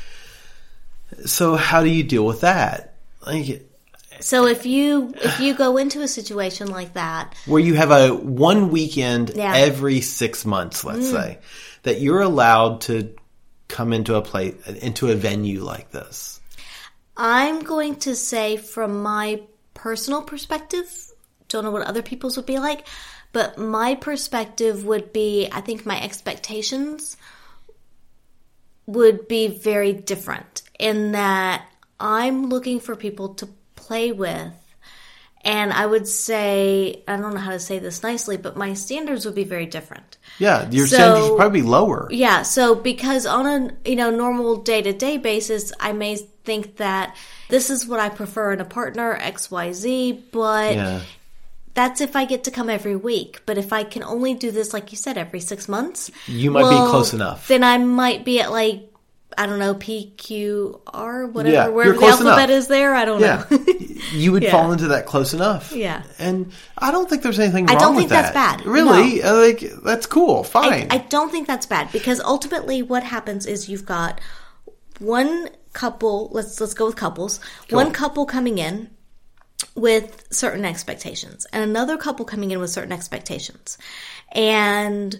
So how do you deal with that? Like, So if you if you go into a situation like that, where you have a one weekend Yeah. every six months, let's say, that you're allowed to come into a place, into a venue like this. I'm going to say from my personal perspective, don't know what other people's would be like, but my perspective would be, I think my expectations would be very different in that I'm looking for people to play with And I would say, I don't know how to say this nicely, but my standards would be very different. Yeah, your So- standards would probably be lower. Yeah, so because on a, you know, normal day-to-day basis, I may think that this is what I prefer in a partner, X, Y, Z, but Yeah. that's if I get to come every week. But if I can only do this, like you said, every six months, You might well, be close enough. Then I might be at like, I don't know, P, Q, R, whatever, Yeah, wherever you're the close alphabet enough. is there. I don't Yeah. know. You would Yeah. fall into that close enough. Yeah. And I don't think there's anything I wrong don't with think that's that. bad. Really? Uh, Like, that's cool. I, Fine. I don't think that's bad because ultimately what happens is you've got one couple, let's let's go with couples, one on. couple coming in with certain expectations and another couple coming in with certain expectations. And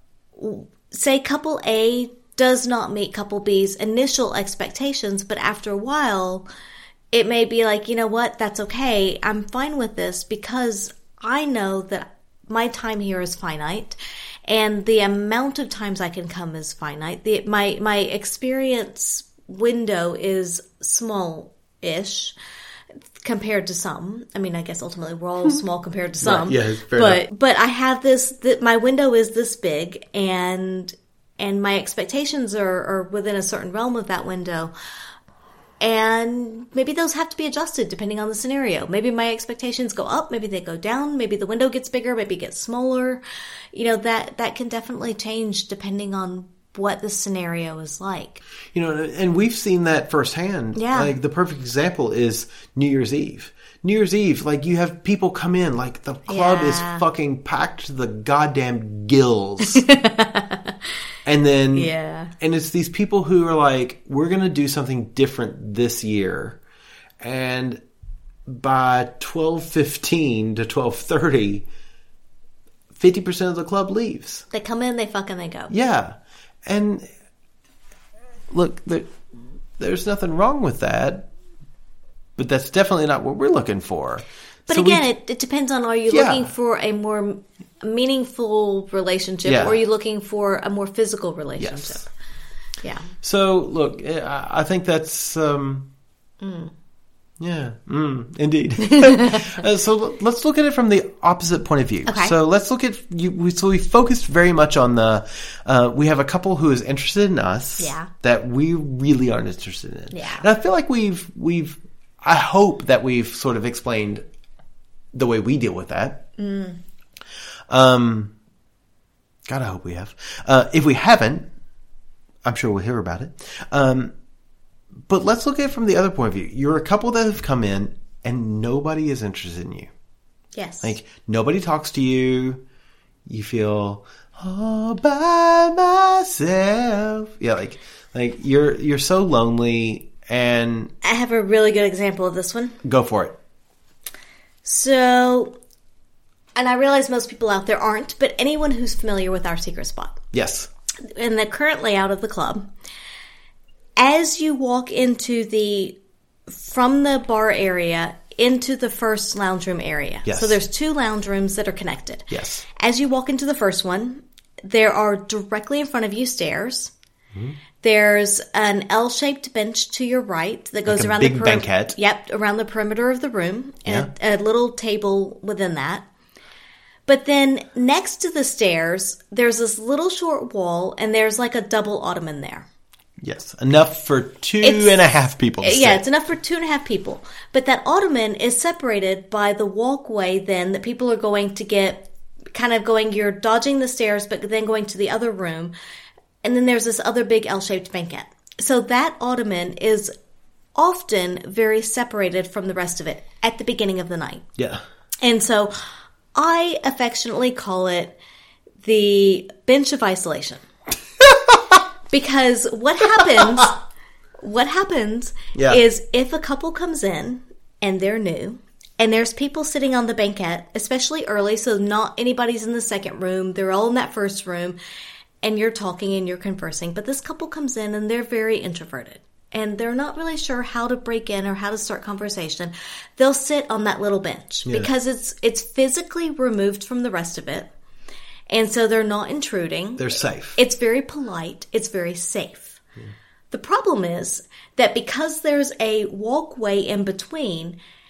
say couple A does not meet couple B's initial expectations, but after a while, it may be like, you know what, that's okay. I'm fine with this because I know that my time here is finite and the amount of times I can come is finite. The, my, my experience window is small-ish compared to some. I mean, I guess ultimately we're all small compared to some. Right, yeah, fair but, enough. but I have this, that my window is this big and, and my expectations are, are within a certain realm of that window. And maybe those have to be adjusted depending on the scenario. Maybe my expectations go up, maybe they go down, maybe the window gets bigger, maybe it gets smaller. You know, that, that can definitely change depending on what the scenario is like. You know, and we've seen that firsthand. Yeah. Like, the perfect example is New Year's Eve. New Year's Eve, like, you have people come in, like, the club Yeah. is fucking packed to the goddamn gills. And then, Yeah. and it's these people who are like, we're going to do something different this year. And by twelve fifteen to twelve thirty, fifty percent of the club leaves. They come in, they fuck, and they go. Yeah. And look, there, there's nothing wrong with that, but that's definitely not what we're looking for. But So we- again, it, it depends on, are you Yeah. looking for a more meaningful relationship Yeah. or are you looking for a more physical relationship? Yes. Yeah. So look, I I think that's, um, yeah, mm, indeed. uh, so let's look at it from the opposite point of view. Okay. So let's look at you. We, so we focused very much on the. Uh, we have a couple who is interested in us. Yeah. That we really aren't interested in. Yeah. And I feel like we've we've. I hope that we've sort of explained the way we deal with that. Mm. Um. God, I hope we have. Uh, if we haven't, I'm sure we'll hear about it. Um. But let's look at it from the other point of view. You're a couple that have come in and nobody is interested in you. Yes. Like, nobody talks to you. You feel all by myself. Yeah, like, like you're, you're so lonely and I have a really good example of this one. go for it. So, and I realize most people out there aren't, but anyone who's familiar with Our Secret Spot. Yes. In the current layout of the club, as you walk into the, from the bar area into the first lounge room area. Yes. So there's two lounge rooms that are connected. Yes. As you walk into the first one, there are directly in front of you stairs. Mm-hmm. There's an L-shaped bench to your right that goes Like a around big the perimeter. banquette. Yep, around the perimeter of the room, and Yeah. a, a little table within that. But then next to the stairs, there's this little short wall, and there's like a double ottoman there. Yes. Enough for two It's- and a half people to Yeah, sit. it's enough for two and a half people. But that ottoman is separated by the walkway then that people are going to get, kind of going, you're dodging the stairs, but then going to the other room. And then there's this other big L-shaped banquette. So that ottoman is often very separated from the rest of it at the beginning of the night. Yeah. And so I affectionately call it the bench of isolation. Because what happens, what happens Yeah. is if a couple comes in and they're new and there's people sitting on the banquette, especially early, so not anybody's in the second room, they're all in that first room and you're talking and you're conversing. But this couple comes in and they're very introverted. And they're not really sure how to break in or how to start conversation. They'll sit on that little bench Yeah. because it's it's physically removed from the rest of it. And so they're not intruding. They're safe. It's very polite. It's very safe. The problem is that because there's a walkway in between,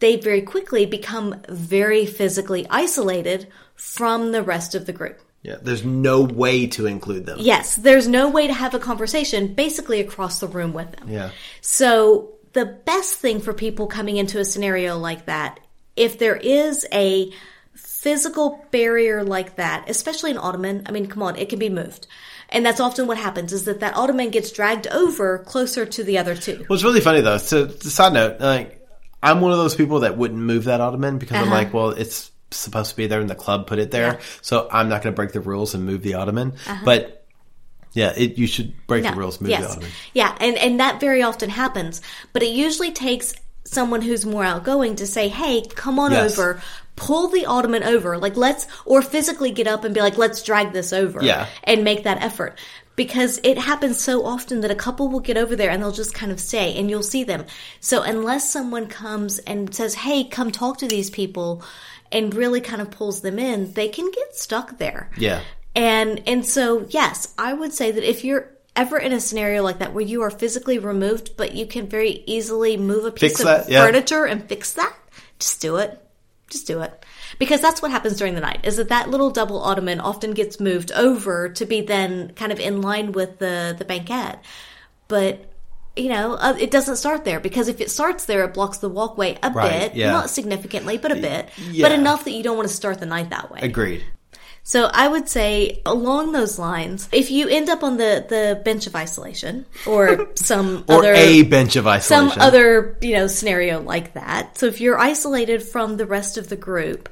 they very quickly become very physically isolated from the rest of the group. Yeah, there's no way to include them. Yes, there's no way to have a conversation basically across the room with them. Yeah. So the best thing for people coming into a scenario like that, if there is a physical barrier like that, especially an ottoman, I mean, come on, it can be moved. And that's often what happens, is that that ottoman gets dragged over closer to the other two. Well, it's really funny, though. So, side note, like, I'm one of those people that wouldn't move that ottoman because uh-huh. I'm like, well, it's supposed to be there and the club put it there. Yeah. So I'm not going to break the rules and move the ottoman. Uh-huh. But yeah, it, you should break no. the rules, move yes. the ottoman. Yeah, and, and that very often happens. But it usually takes someone who's more outgoing to say, hey, come on yes. over, pull the ottoman over. Like, let's, or physically get up and be like, let's drag this over. Yeah. And make that effort. Because it happens so often that a couple will get over there and they'll just kind of stay and you'll see them. So unless someone comes and says, hey, come talk to these people, and really kind of pulls them in, they can get stuck there. Yeah. And and so, yes, I would say that if you're ever in a scenario like that where you are physically removed, but you can very easily move a piece fix of that, yeah. furniture and fix that, just do it. Just do it. Because that's what happens during the night, is that that little double ottoman often gets moved over to be then kind of in line with the, the banquette. But you know, uh, it doesn't start there, because if it starts there, it blocks the walkway a right, bit. Yeah. Not significantly, but a bit. Yeah. But enough that you don't want to start the night that way. Agreed. So I would say, along those lines, if you end up on the, the bench of isolation, or some or other... a bench of isolation. Some other, you know, scenario like that. So if you're isolated from the rest of the group,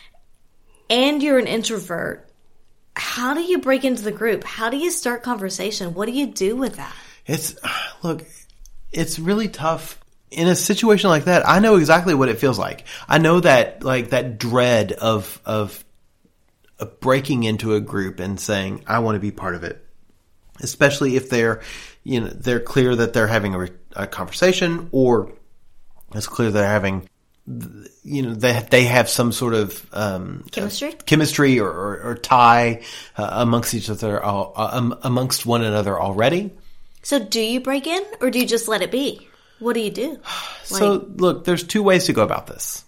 and you're an introvert, how do you break into the group? How do you start conversation? What do you do with that? It's, look, it's really tough in a situation like that. I know exactly what it feels like. I know that, like, that dread of, of, of breaking into a group and saying, I want to be part of it. Especially if they're, you know, they're clear that they're having a, a conversation, or it's clear they're having, you know, they, they have some sort of, um, chemistry, uh, chemistry or, or, or tie uh, amongst each other, uh, um, amongst one another already. So do you break in, or do you just let it be? What do you do? Like, so look, there's two ways to go about this.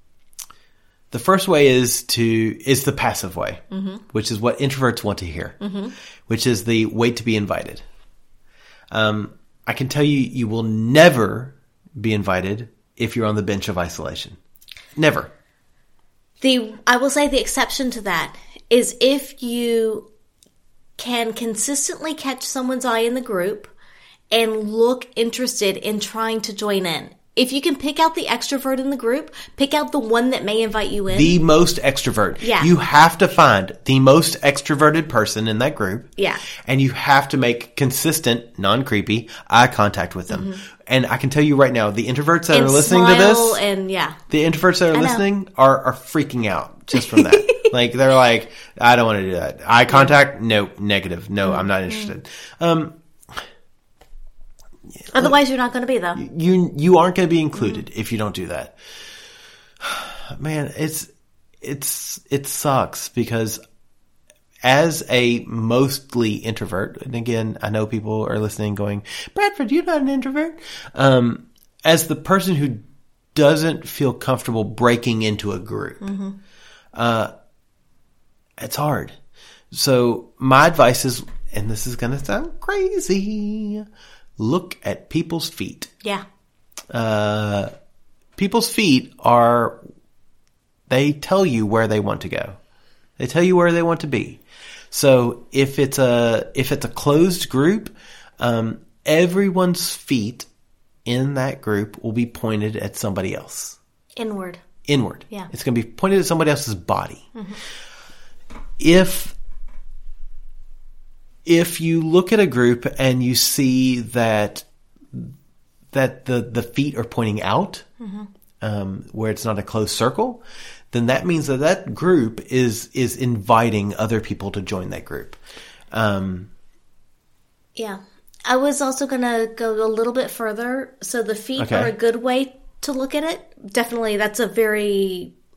The first way is to is the passive way, mm-hmm. which is what introverts want to hear, mm-hmm. which is the wait to be invited. Um, I can tell you, you will never be invited if you're on the bench of isolation. Never. The I will say the exception to that is if you can consistently catch someone's eye in the group and look interested in trying to join in. If you can pick out the extrovert in the group, pick out the one that may invite you in. The most extrovert. Yeah. You have to find the most extroverted person in that group. Yeah. And you have to make consistent, non-creepy eye contact with them. Mm-hmm. And I can tell you right now, the introverts that and are listening smile to this, and yeah. the introverts that are I listening are, are freaking out just from that. Like, they're like, I don't want to do that. Eye contact? No, negative. No, I'm not interested. Um, Otherwise, you're not going to be, though. You you aren't going to be included mm-hmm. if you don't do that. Man, it's it's it sucks, because as a mostly introvert, and again, I know people are listening going, Bradford, you're not an introvert. Um, as the person who doesn't feel comfortable breaking into a group, mm-hmm. uh, it's hard. So my advice is, and this is going to sound crazy, look at people's feet. Yeah. Uh, people's feet are, they tell you where they want to go. They tell you where they want to be. So if it's a, if it's a closed group, um, everyone's feet in that group will be pointed at somebody else. Inward. Inward. Yeah. It's going to be pointed at somebody else's body. Mm-hmm. If, if you look at a group and you see that, that the, the feet are pointing out, mm-hmm. um, where it's not a closed circle, then that means that that group is, is inviting other people to join that group. Um, yeah. I was also going to go a little bit further. So the feet okay. are a good way to look at it. Definitely, that's a very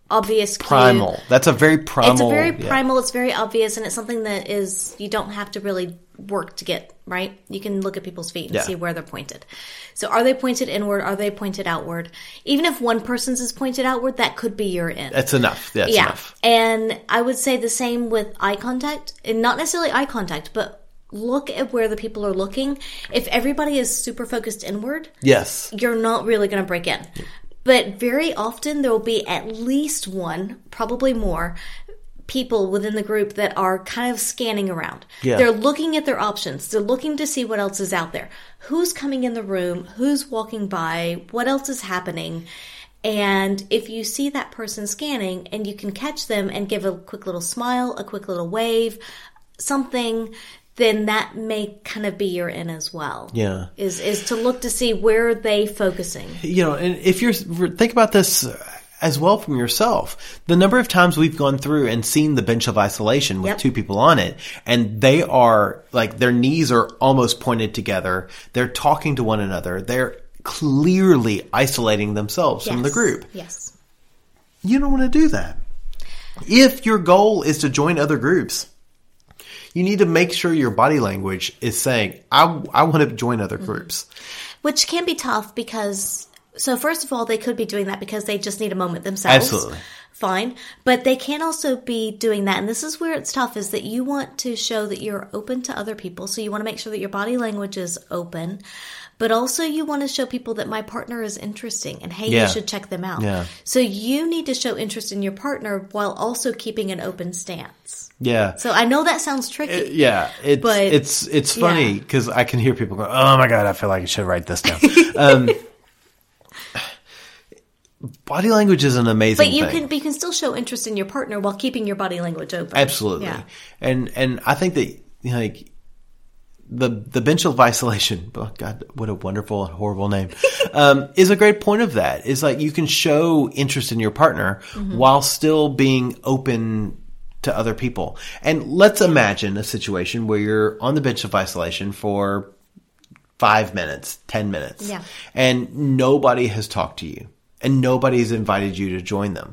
obvious cue. Primal. That's a very primal. It's a very yeah. primal. It's very obvious, and it's something that is you don't have to really work to get right. You can look at people's feet and Yeah. see where they're pointed. So, are they pointed inward? Are they pointed outward? Even if one person's is pointed outward, that could be your in. That's enough. That's yeah, enough. and I would say the same with eye contact, and not necessarily eye contact, but look at where the people are looking. If everybody is super focused inward, Yes. you're not really going to break in. But very often there will be at least one, probably more, people within the group that are kind of scanning around. Yeah. They're looking at their options. They're looking to see what else is out there. Who's coming in the room? Who's walking by? What else is happening? And if you see that person scanning and you can catch them and give a quick little smile, a quick little wave, something, then that may kind of be your in as well. Yeah. Is is to look to see where are they focusing. You know, and if you're, think about this as well from yourself. The number of times we've gone through and seen the bench of isolation with Yep. two people on it, and they are, like, their knees are almost pointed together. They're talking to one another. They're clearly isolating themselves from the Yes. group. Yes. You don't want to do that. If your goal is to join other groups, you need to make sure your body language is saying, I, I want to join other groups. Which can be tough because, so first of all, they could be doing that because they just need a moment themselves. Absolutely. Fine. But they can also be doing that. And this is where it's tough, is that you want to show that you're open to other people. So you want to make sure that your body language is open. But also you want to show people that my partner is interesting and, hey, Yeah. you should check them out. Yeah. So you need to show interest in your partner while also keeping an open stance. Yeah. So I know that sounds tricky. Yeah, it's But- it's it's funny yeah. because I can hear people go, "Oh my god, I feel like I should write this down." um, body language is an amazing But you thing. can, but you can still show interest in your partner while keeping your body language open. Absolutely, Yeah. and and I think that, you know, like the the bench of isolation. Oh God, what a wonderful and horrible name! um, is a great point of that. Is like you can show interest in your partner Mm-hmm. while still being open to other people. And let's imagine a situation where you're on the bench of isolation for five minutes, ten minutes, Yeah. and nobody has talked to you, and nobody's invited you to join them.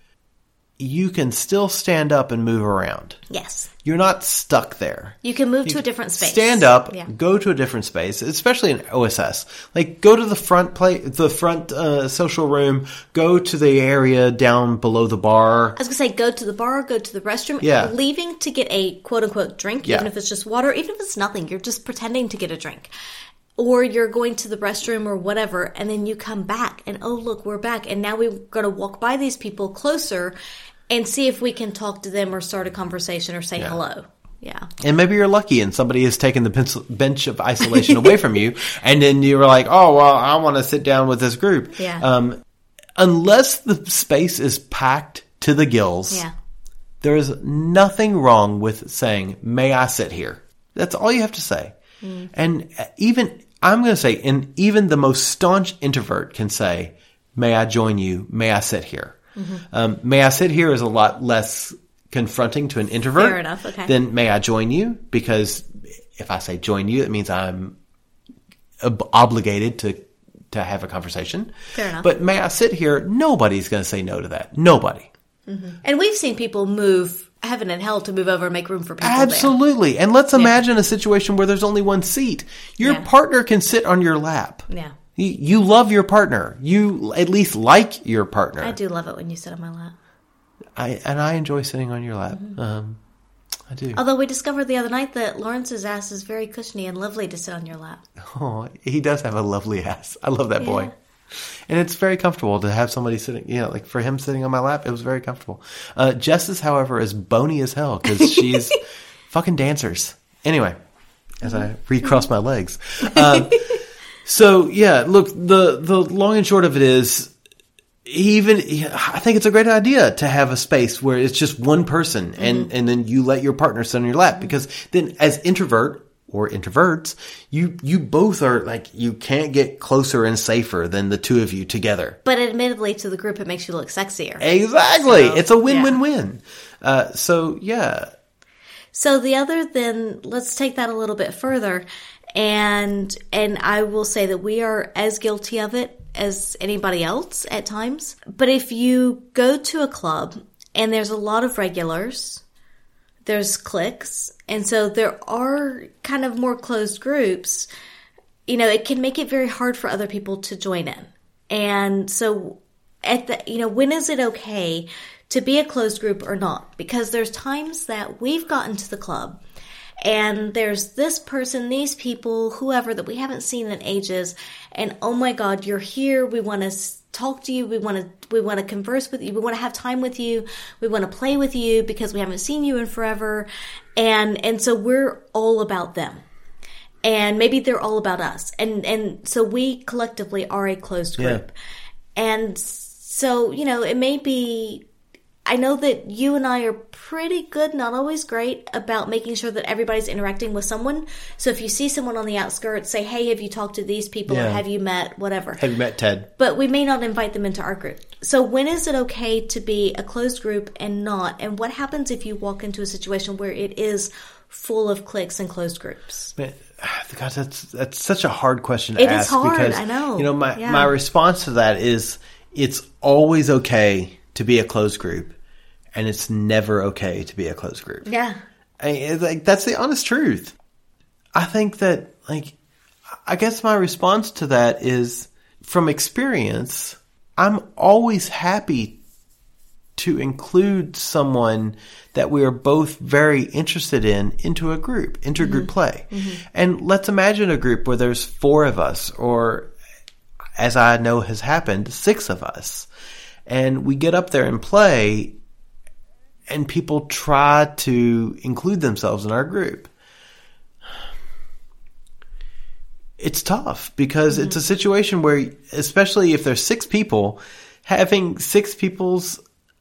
You can still stand up and move around. Yes. You're not stuck there. You can move to a different space. Stand up, Yeah. go to a different space, especially in O S S. Like, go to the front play, the front uh, social room. Go to the area down below the bar. I was going to say, go to the bar, go to the restroom. Yeah. Leaving to get a quote-unquote drink, Yeah. even if it's just water, even if it's nothing. You're just pretending to get a drink. Or you're going to the restroom or whatever, and then you come back, and oh, look, we're back. And now we're going to walk by these people closer and see if we can talk to them or start a conversation or say Yeah. hello. Yeah. And maybe you're lucky and somebody has taken the pencil, bench of isolation away from you. And then you're like, oh, well, I want to sit down with this group. Yeah. Um, unless the space is packed to the gills, Yeah. there is nothing wrong with saying, may I sit here? That's all you have to say. Mm. And even, I'm going to say, and even the most staunch introvert can say, may I join you? May I sit here? Mm-hmm. Um, may I sit here is a lot less confronting to an introvert Fair enough, okay. than may I join you? Because if I say join you, it means I'm ob- obligated to to have a conversation. Fair enough. But may I sit here? Nobody's going to say no to that. Nobody. And we've seen people move heaven and hell to move over and make room for people there. Absolutely. And let's imagine a situation where there's only one seat. Your Yeah. partner can sit on your lap. Yeah. You, you love your partner. You at least like your partner. I do love it when you sit on my lap. I, and I enjoy sitting on your lap. Um, I do. Although we discovered the other night that Lawrence's ass is very cushiony and lovely to sit on your lap. Oh, he does have a lovely ass. I love that boy. Yeah. And it's very comfortable to have somebody sitting, you know, like for him sitting on my lap, it was very comfortable. Uh, Jess is, however, is bony as hell because she's fucking dancers. Anyway, as I recross my legs. Um, so, yeah, look, the, the long and short of it is, even, I think it's a great idea to have a space where it's just one person and, Mm-hmm. and then you let your partner sit on your lap because then as introvert, or introverts, you you both are like, you can't get closer and safer than the two of you together. But admittedly, to the group, it makes you look sexier. Exactly. So, it's a yeah. win-win-win. Uh, so, yeah. So the other, then, let's take that a little bit further. And and I will say that we are as guilty of it as anybody else at times. But if you go to a club and there's a lot of regulars, there's cliques, and so there are kind of more closed groups, you know, it can make it very hard for other people to join in. And so at the, you know, when is it okay to be a closed group or not? Because there's times that we've gotten to the club and there's this person, these people, whoever that we haven't seen in ages, and oh my God, you're here. We want to talk to you. We want to we want to converse with you. We want to have time with you. We want to play with you because we haven't seen you in forever. And and so we're all about them. And maybe they're all about us. And and so we collectively are a closed group. Yeah. And so, you know, it may be, I know that you and I are pretty good, not always great, about making sure that everybody's interacting with someone. So if you see someone on the outskirts, say, hey, have you talked to these people? Yeah. Or have you met whatever? Have you met Ted? But we may not invite them into our group. So when is it okay to be a closed group and not? And what happens if you walk into a situation where it is full of cliques and closed groups? Man, gosh, that's that's such a hard question to it ask. It is hard, because, I know. You know, my, yeah. my response to that is it's always okay to be a closed group, and it's never okay to be a closed group. Yeah. I, like, that's the honest truth. I think that, like, I guess my response to that is, from experience, I'm always happy to include someone that we are both very interested in into a group, intergroup mm-hmm. play. Mm-hmm. And let's imagine a group where there's four of us, or as I know has happened, six of us. And we get up there and play, and people try to include themselves in our group. It's tough because mm-hmm. it's a situation where, especially if there's six people, having six people's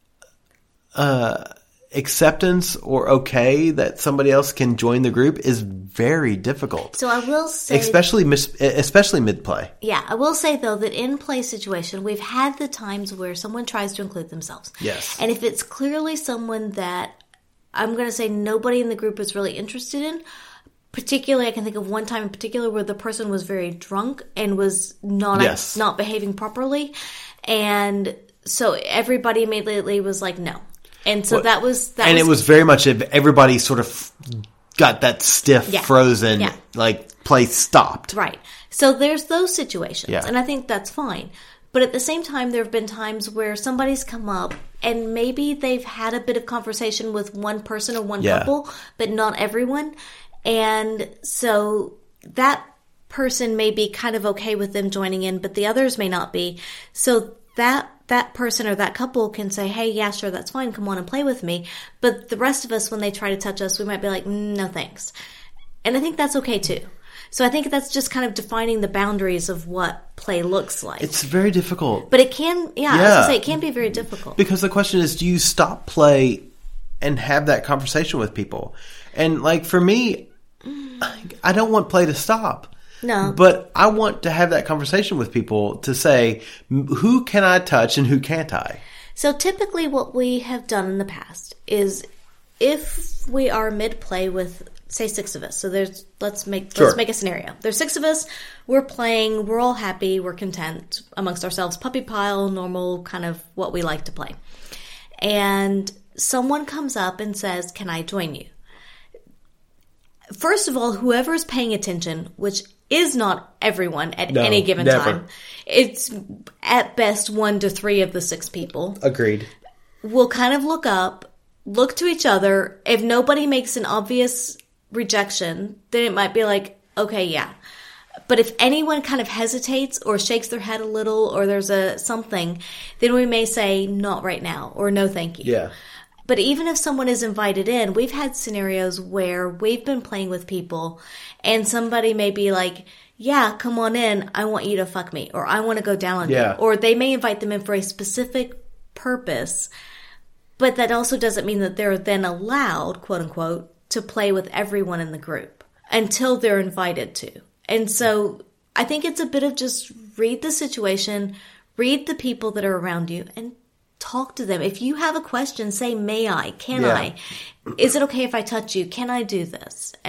uh, acceptance or okay that somebody else can join the group is very difficult. So I will say, especially mis- especially mid play. Yeah, I will say though that in play situation, we've had the times where someone tries to include themselves. Yes, and if it's clearly someone that I'm going to say nobody in the group is really interested in. Particularly, I can think of one time in particular where the person was very drunk and was not yes. not behaving properly, and so everybody immediately was like, no. And so well, that was that, and was, it was very much everybody sort of got that stiff, yeah, frozen, yeah. like play stopped. Right. So there's those situations, yeah. and I think that's fine. But at the same time, there have been times where somebody's come up and maybe they've had a bit of conversation with one person or one yeah. couple, but not everyone. And so that person may be kind of okay with them joining in, but the others may not be. So that that person or that couple can say, hey, yeah, sure, that's fine. Come on and play with me. But the rest of us, when they try to touch us, we might be like, no, thanks. And I think that's okay too. So I think that's just kind of defining the boundaries of what play looks like. It's very difficult. But it can, yeah, yeah. I was going to say, it can be very difficult. Because the question is, do you stop play and have that conversation with people? And like for me, I don't want play to stop. No. But I want to have that conversation with people to say, who can I touch and who can't I? So typically what we have done in the past is if we are mid-play with, say, six of us. So there's, let's make, sure. let's make a scenario. There's six of us. We're playing. We're all happy. We're content amongst ourselves. Puppy pile, normal kind of what we like to play. And someone comes up and says, can I join you? First of all, whoever's paying attention, which is not everyone at no, any given never. time, it's at best one to three of the six people. Agreed. Will kind of look up, look to each other. If nobody makes an obvious rejection, then it might be like, okay, yeah. But if anyone kind of hesitates or shakes their head a little or there's a something, then we may say, not right now, or no thank you. Yeah. But even if someone is invited in, we've had scenarios where we've been playing with people and somebody may be like, yeah, come on in. I want you to fuck me, or I want to go down on yeah. you. Or they may invite them in for a specific purpose, but that also doesn't mean that they're then allowed, quote unquote, to play with everyone in the group until they're invited to. And so I think it's a bit of just read the situation, read the people that are around you, and talk to them. If you have a question, say, may I? Can yeah. I? Is it okay if I touch you? Can I do this? And I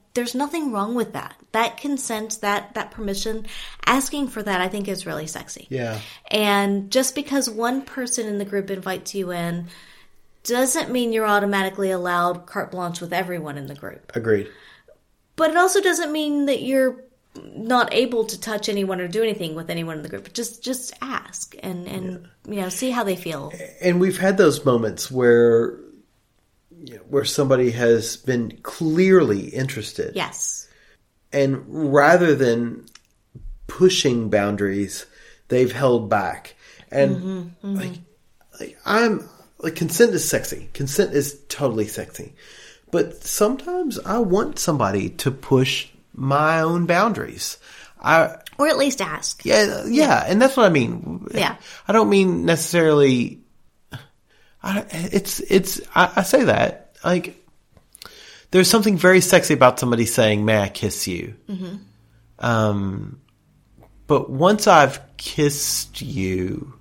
there's nothing wrong with that. That consent, that that permission, asking for that, I think is really sexy. Yeah. And just because one person in the group invites you in doesn't mean you're automatically allowed carte blanche with everyone in the group. Agreed. But it also doesn't mean that you're not able to touch anyone or do anything with anyone in the group. Just just ask and, and yeah. you know, see how they feel. And we've had those moments where you know, where somebody has been clearly interested. Yes. And rather than pushing boundaries, they've held back. And mm-hmm, mm-hmm. like, like I'm like consent is sexy. Consent is totally sexy. But sometimes I want somebody to push my own boundaries. I or at least ask. Yeah, yeah, yeah. And that's what I mean. Yeah. I don't mean necessarily I, it's it's I, I say that like there's something very sexy about somebody saying, "May I kiss you?" Mm-hmm. Um, but once I've kissed you,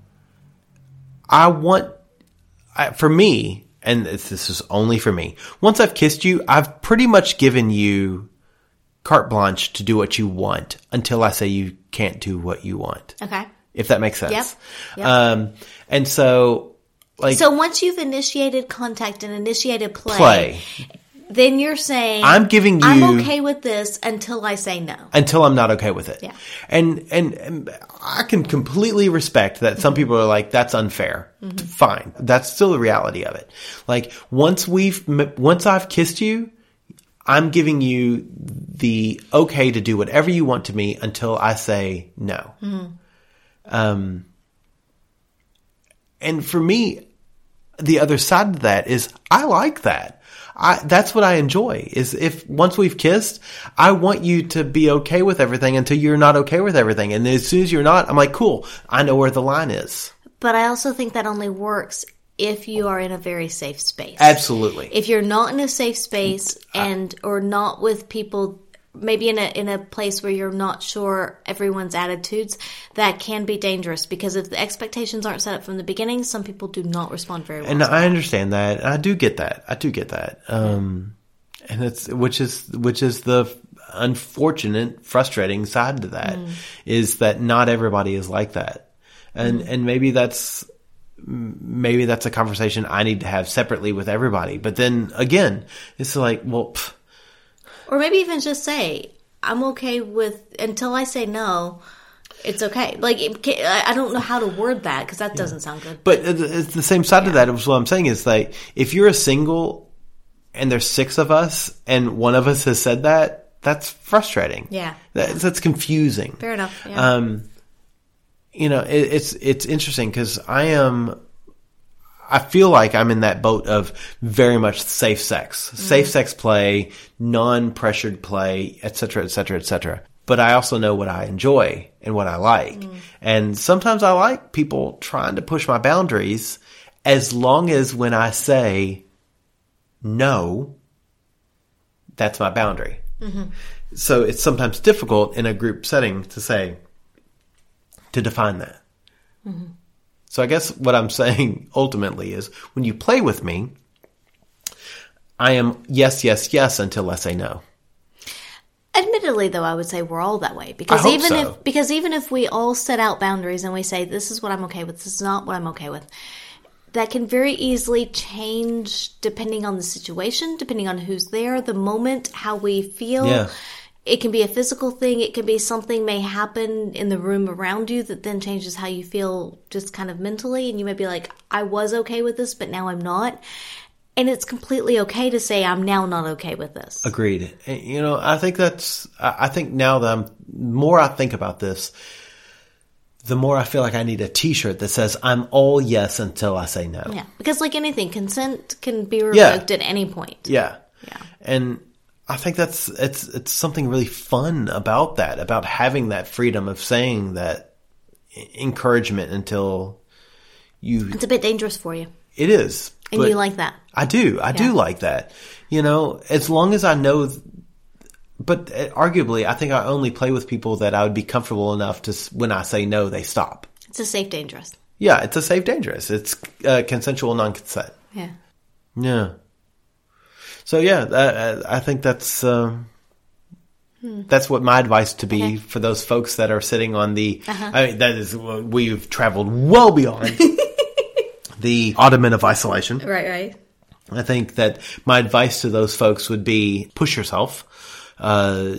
I want I, for me, and it's, this is only for me. Once I've kissed you, I've pretty much given you carte blanche to do what you want until I say you can't do what you want. Okay, if that makes sense. Yep. Yep. Um, and so, like, so once you've initiated contact and initiated play, play. then you're saying, I'm giving you, I'm okay with this until I say no. Until I'm not okay with it. Yeah. And, and, and I can completely respect that some people are like, that's unfair. Mm-hmm. Fine. That's still the reality of it. Like, once we've, once I've kissed you, I'm giving you the okay to do whatever you want to me until I say no. Mm-hmm. Um, and for me, the other side of that is I like that. I, that's what I enjoy is if once we've kissed, I want you to be okay with everything until you're not okay with everything. And as soon as you're not, I'm like, cool, I know where the line is. But I also think that only works if you are in a very safe space. Absolutely. If you're not in a safe space and or not with people, maybe in a in a place where you're not sure everyone's attitudes, that can be dangerous because if the expectations aren't set up from the beginning, some people do not respond very well. And I understand that. I do get that. I do get that. Um, and it's which is which is the unfortunate, frustrating side to that mm. is that not everybody is like that, and mm. and maybe that's. Maybe that's a conversation I need to have separately with everybody. But then again, it's like, well, pff. Or maybe even just say, I'm okay with, until I say no, it's okay. Like, it, I don't know how to word that because that yeah. doesn't sound good. But it's the same side yeah. of that. Is what I'm saying is like, if you're a single and there's six of us and one of us has said that, that's frustrating. Yeah. That's, that's confusing. Fair enough. Yeah. Um, You know, it, it's it's interesting because I am, I feel like I'm in that boat of very much safe sex, mm-hmm. safe sex play, non-pressured play, et cetera, et cetera, et cetera. But I also know what I enjoy and what I like. Mm-hmm. And sometimes I like people trying to push my boundaries as long as when I say no, that's my boundary. Mm-hmm. So it's sometimes difficult in a group setting to say, to define that. Mm-hmm. So I guess what I'm saying ultimately is when you play with me, I am yes, yes, yes until I say no. Admittedly, though, I would say we're all that way because even so. if because even if we all set out boundaries and we say this is what I'm okay with, this is not what I'm okay with, that can very easily change depending on the situation, depending on who's there, the moment, how we feel. Yeah. It can be a physical thing. It can be something may happen in the room around you that then changes how you feel just kind of mentally. And you may be like, I was okay with this, but now I'm not. And it's completely okay to say, I'm now not okay with this. Agreed. You know, I think that's, I think now that I'm, more I think about this, the more I feel like I need a t-shirt that says, I'm all yes until I say no. Yeah. Because like anything, consent can be revoked yeah. at any point. Yeah. Yeah. And I think that's it's it's something really fun about that, about having that freedom of saying that encouragement until you. It's a bit dangerous for you. It is, and you like that. I do. I yeah. do like that. You know, as long as I know. But arguably, I think I only play with people that I would be comfortable enough to. When I say no, they stop. It's a safe, dangerous. Yeah, it's a safe, dangerous. It's uh, consensual, non-consent. Yeah. Yeah. So yeah, I, I think that's um, hmm. that's what my advice to be okay. for those folks that are sitting on the. Uh-huh. I mean, that is we've traveled well beyond the ottoman of isolation. Right, right. I think that my advice to those folks would be push yourself. Uh,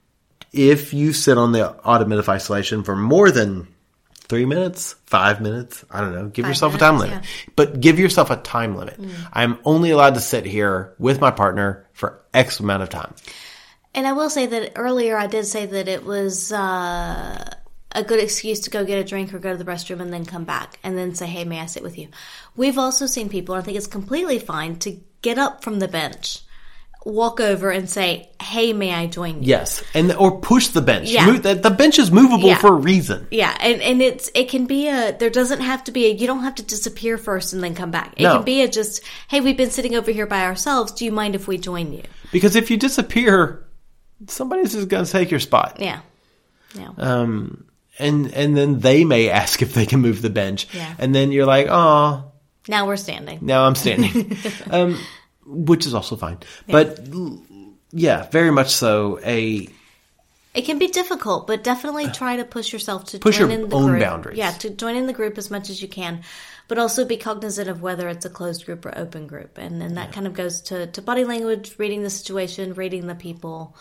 if you sit on the ottoman of isolation for more than three minutes, five minutes, I don't know, give five yourself minutes, a time limit. Yeah. But give yourself a time limit. Mm. I'm only allowed to sit here with my partner for X amount of time. And I will say that earlier I did say that it was uh, a good excuse to go get a drink or go to the restroom and then come back and then say, hey, may I sit with you? We've also seen people, and I think it's completely fine, to get up from the bench, walk over and say, hey, may I join you? Yes. And, or push the bench. Yeah. Move, the, the bench is movable yeah. for a reason. Yeah. And, and it's, it can be a, there doesn't have to be a, you don't have to disappear first and then come back. It no. can be a just, hey, we've been sitting over here by ourselves. Do you mind if we join you? Because if you disappear, somebody's just going to take your spot. Yeah. Yeah. Um, and, and then they may ask if they can move the bench. Yeah. And then you're like, oh. Now we're standing. Now I'm standing. um, which is also fine. Yeah. But yeah, very much so a... It can be difficult, but definitely try to push yourself to push join your in the own group. boundaries. Yeah, to join in the group as much as you can. But also be cognizant of whether it's a closed group or open group. And then that yeah. kind of goes to, to body language, reading the situation, reading the people.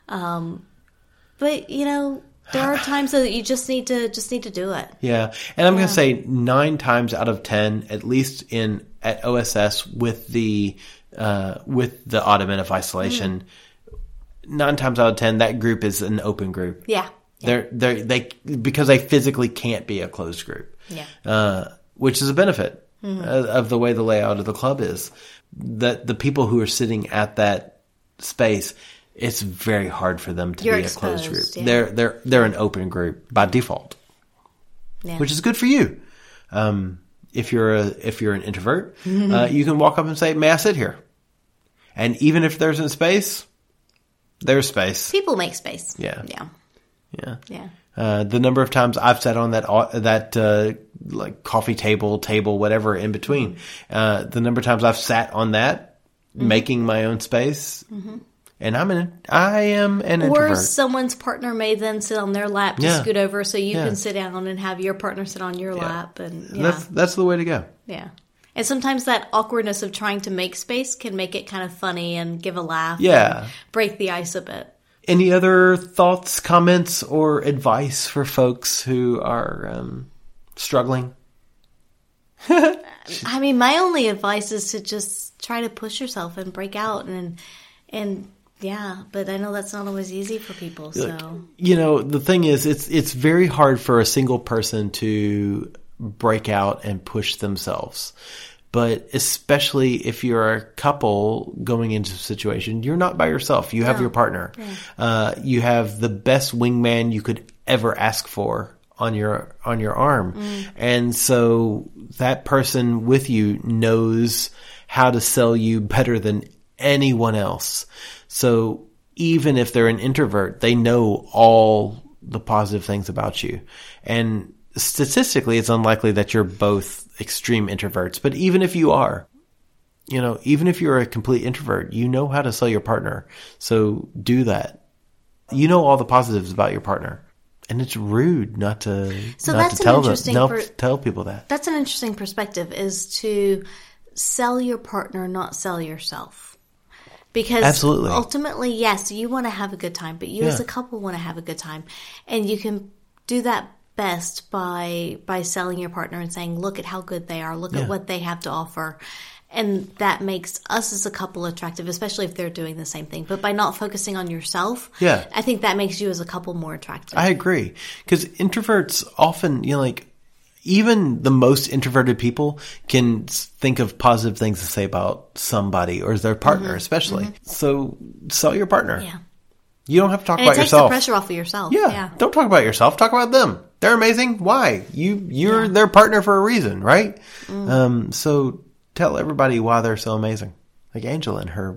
Um, but, you know... There are times that you just need to just need to do it. Yeah, and I'm yeah. going to say nine times out of ten, at least in at O S S with the uh, with the ottoman of isolation, mm. nine times out of ten that group is an open group. Yeah, yeah. they're they they because they physically can't be a closed group. Yeah, uh, which is a benefit mm-hmm. of the way the layout of the club is. That the people who are sitting at that space. It's very hard for them to You're be exposed, a closed group. Yeah. They're they're they're an open group by default, yeah. which is good for you. Um, if you're a if you're an introvert, mm-hmm. uh, you can walk up and say, "May I sit here?" And even if there's no space, there's space. People make space. Yeah, yeah, yeah, yeah. Uh, the number of times I've sat on that that uh, like coffee table, table, whatever in between. Uh, the number of times I've sat on that, mm-hmm. making my own space. Mm-hmm. And I'm an, I am an introvert. Or someone's partner may then sit on their lap to yeah. scoot over so you yeah. can sit down and have your partner sit on your yeah. lap. And yeah. That's, that's the way to go. Yeah. And sometimes that awkwardness of trying to make space can make it kind of funny and give a laugh. Yeah. And break the ice a bit. Any other thoughts, comments, or advice for folks who are um, struggling? I mean, my only advice is to just try to push yourself and break out and, and, yeah, but I know that's not always easy for people. So Look, you know, the thing is, it's it's very hard for a single person to break out and push themselves. But especially if you're a couple going into a situation, you're not by yourself. You have no. your partner. Yeah. Uh, you have the best wingman you could ever ask for on your on your arm, mm. and so that person with you knows how to sell you better than anyone else. So even if they're an introvert, they know all the positive things about you. And statistically, it's unlikely that you're both extreme introverts. But even if you are, you know, even if you're a complete introvert, you know how to sell your partner. So do that. You know all the positives about your partner. And it's rude not to, so not that's to tell an them, interesting not per- to tell people that. That's an interesting perspective, is to sell your partner, not sell yourself. Because Absolutely. ultimately, yes, you want to have a good time, but you Yeah. as a couple want to have a good time. And you can do that best by by selling your partner and saying, look at how good they are, look Yeah. at what they have to offer. And that makes us as a couple attractive, especially if they're doing the same thing. But by not focusing on yourself, Yeah. I think that makes you as a couple more attractive. I agree. Because introverts often, you know, like, even the most introverted people can think of positive things to say about somebody or their partner, mm-hmm. especially. Mm-hmm. So sell your partner. Yeah. You don't have to talk and about it takes yourself. the pressure off of yourself. Yeah. yeah. Don't talk about yourself. Talk about them. They're amazing. Why? You, you're yeah. their partner for a reason, right? Mm. Um, so tell everybody why they're so amazing. Like Angela and her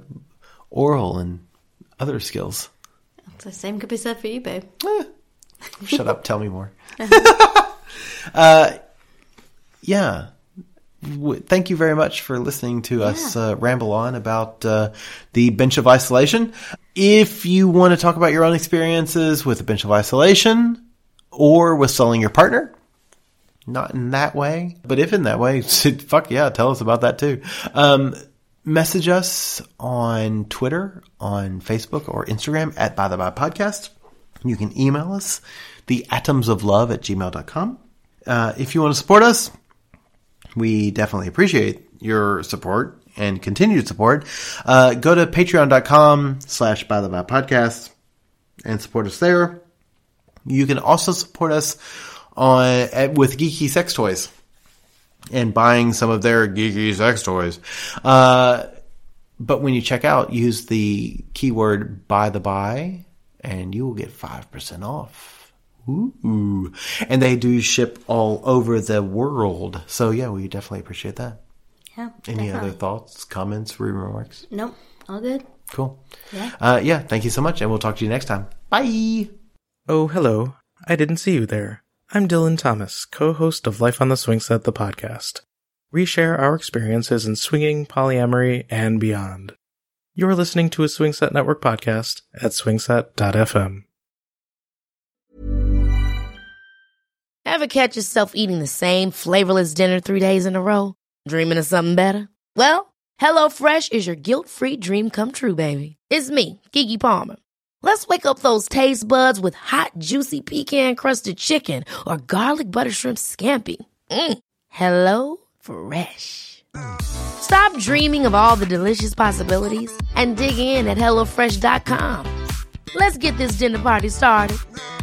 oral and other skills. The same could be said for you, babe. Eh. Shut up. Tell me more. Uh, yeah. w- thank you very much for listening to yeah. us uh, ramble on about uh, the bench of isolation. If you want to talk about your own experiences with the bench of isolation or with selling your partner, not in that way, but if in that way, fuck yeah, tell us about that too. Um, message us on Twitter, on Facebook, or Instagram at By the By Podcast. You can email us, the atoms of love at gmail dot com. Uh, if you want to support us, we definitely appreciate your support and continued support. Uh, go to patreon.com slash by the by podcast and support us there. You can also support us on at, with Geeky Sex Toys and buying some of their geeky sex toys. Uh, but when you check out, use the keyword by the by and you will get five percent off. Ooh. And they do ship all over the world. So yeah, we definitely appreciate that. Yeah. Any definitely. other thoughts, comments, remarks? Nope. All good. Cool. Yeah. Uh, yeah. Thank you so much. And we'll talk to you next time. Bye. Oh, hello. I didn't see you there. I'm Dylan Thomas, co-host of Life on the Swing Set, the podcast. We share our experiences in swinging, polyamory, and beyond. You're listening to a Swing Set Network podcast at swingset dot f m. Ever catch yourself eating the same flavorless dinner three days in a row? Dreaming of something better? Well, HelloFresh is your guilt-free dream come true, baby. It's me, Keke Palmer. Let's wake up those taste buds with hot, juicy pecan-crusted chicken or garlic butter shrimp scampi. Mm. Hello Fresh. Stop dreaming of all the delicious possibilities and dig in at hello fresh dot com. Let's get this dinner party started.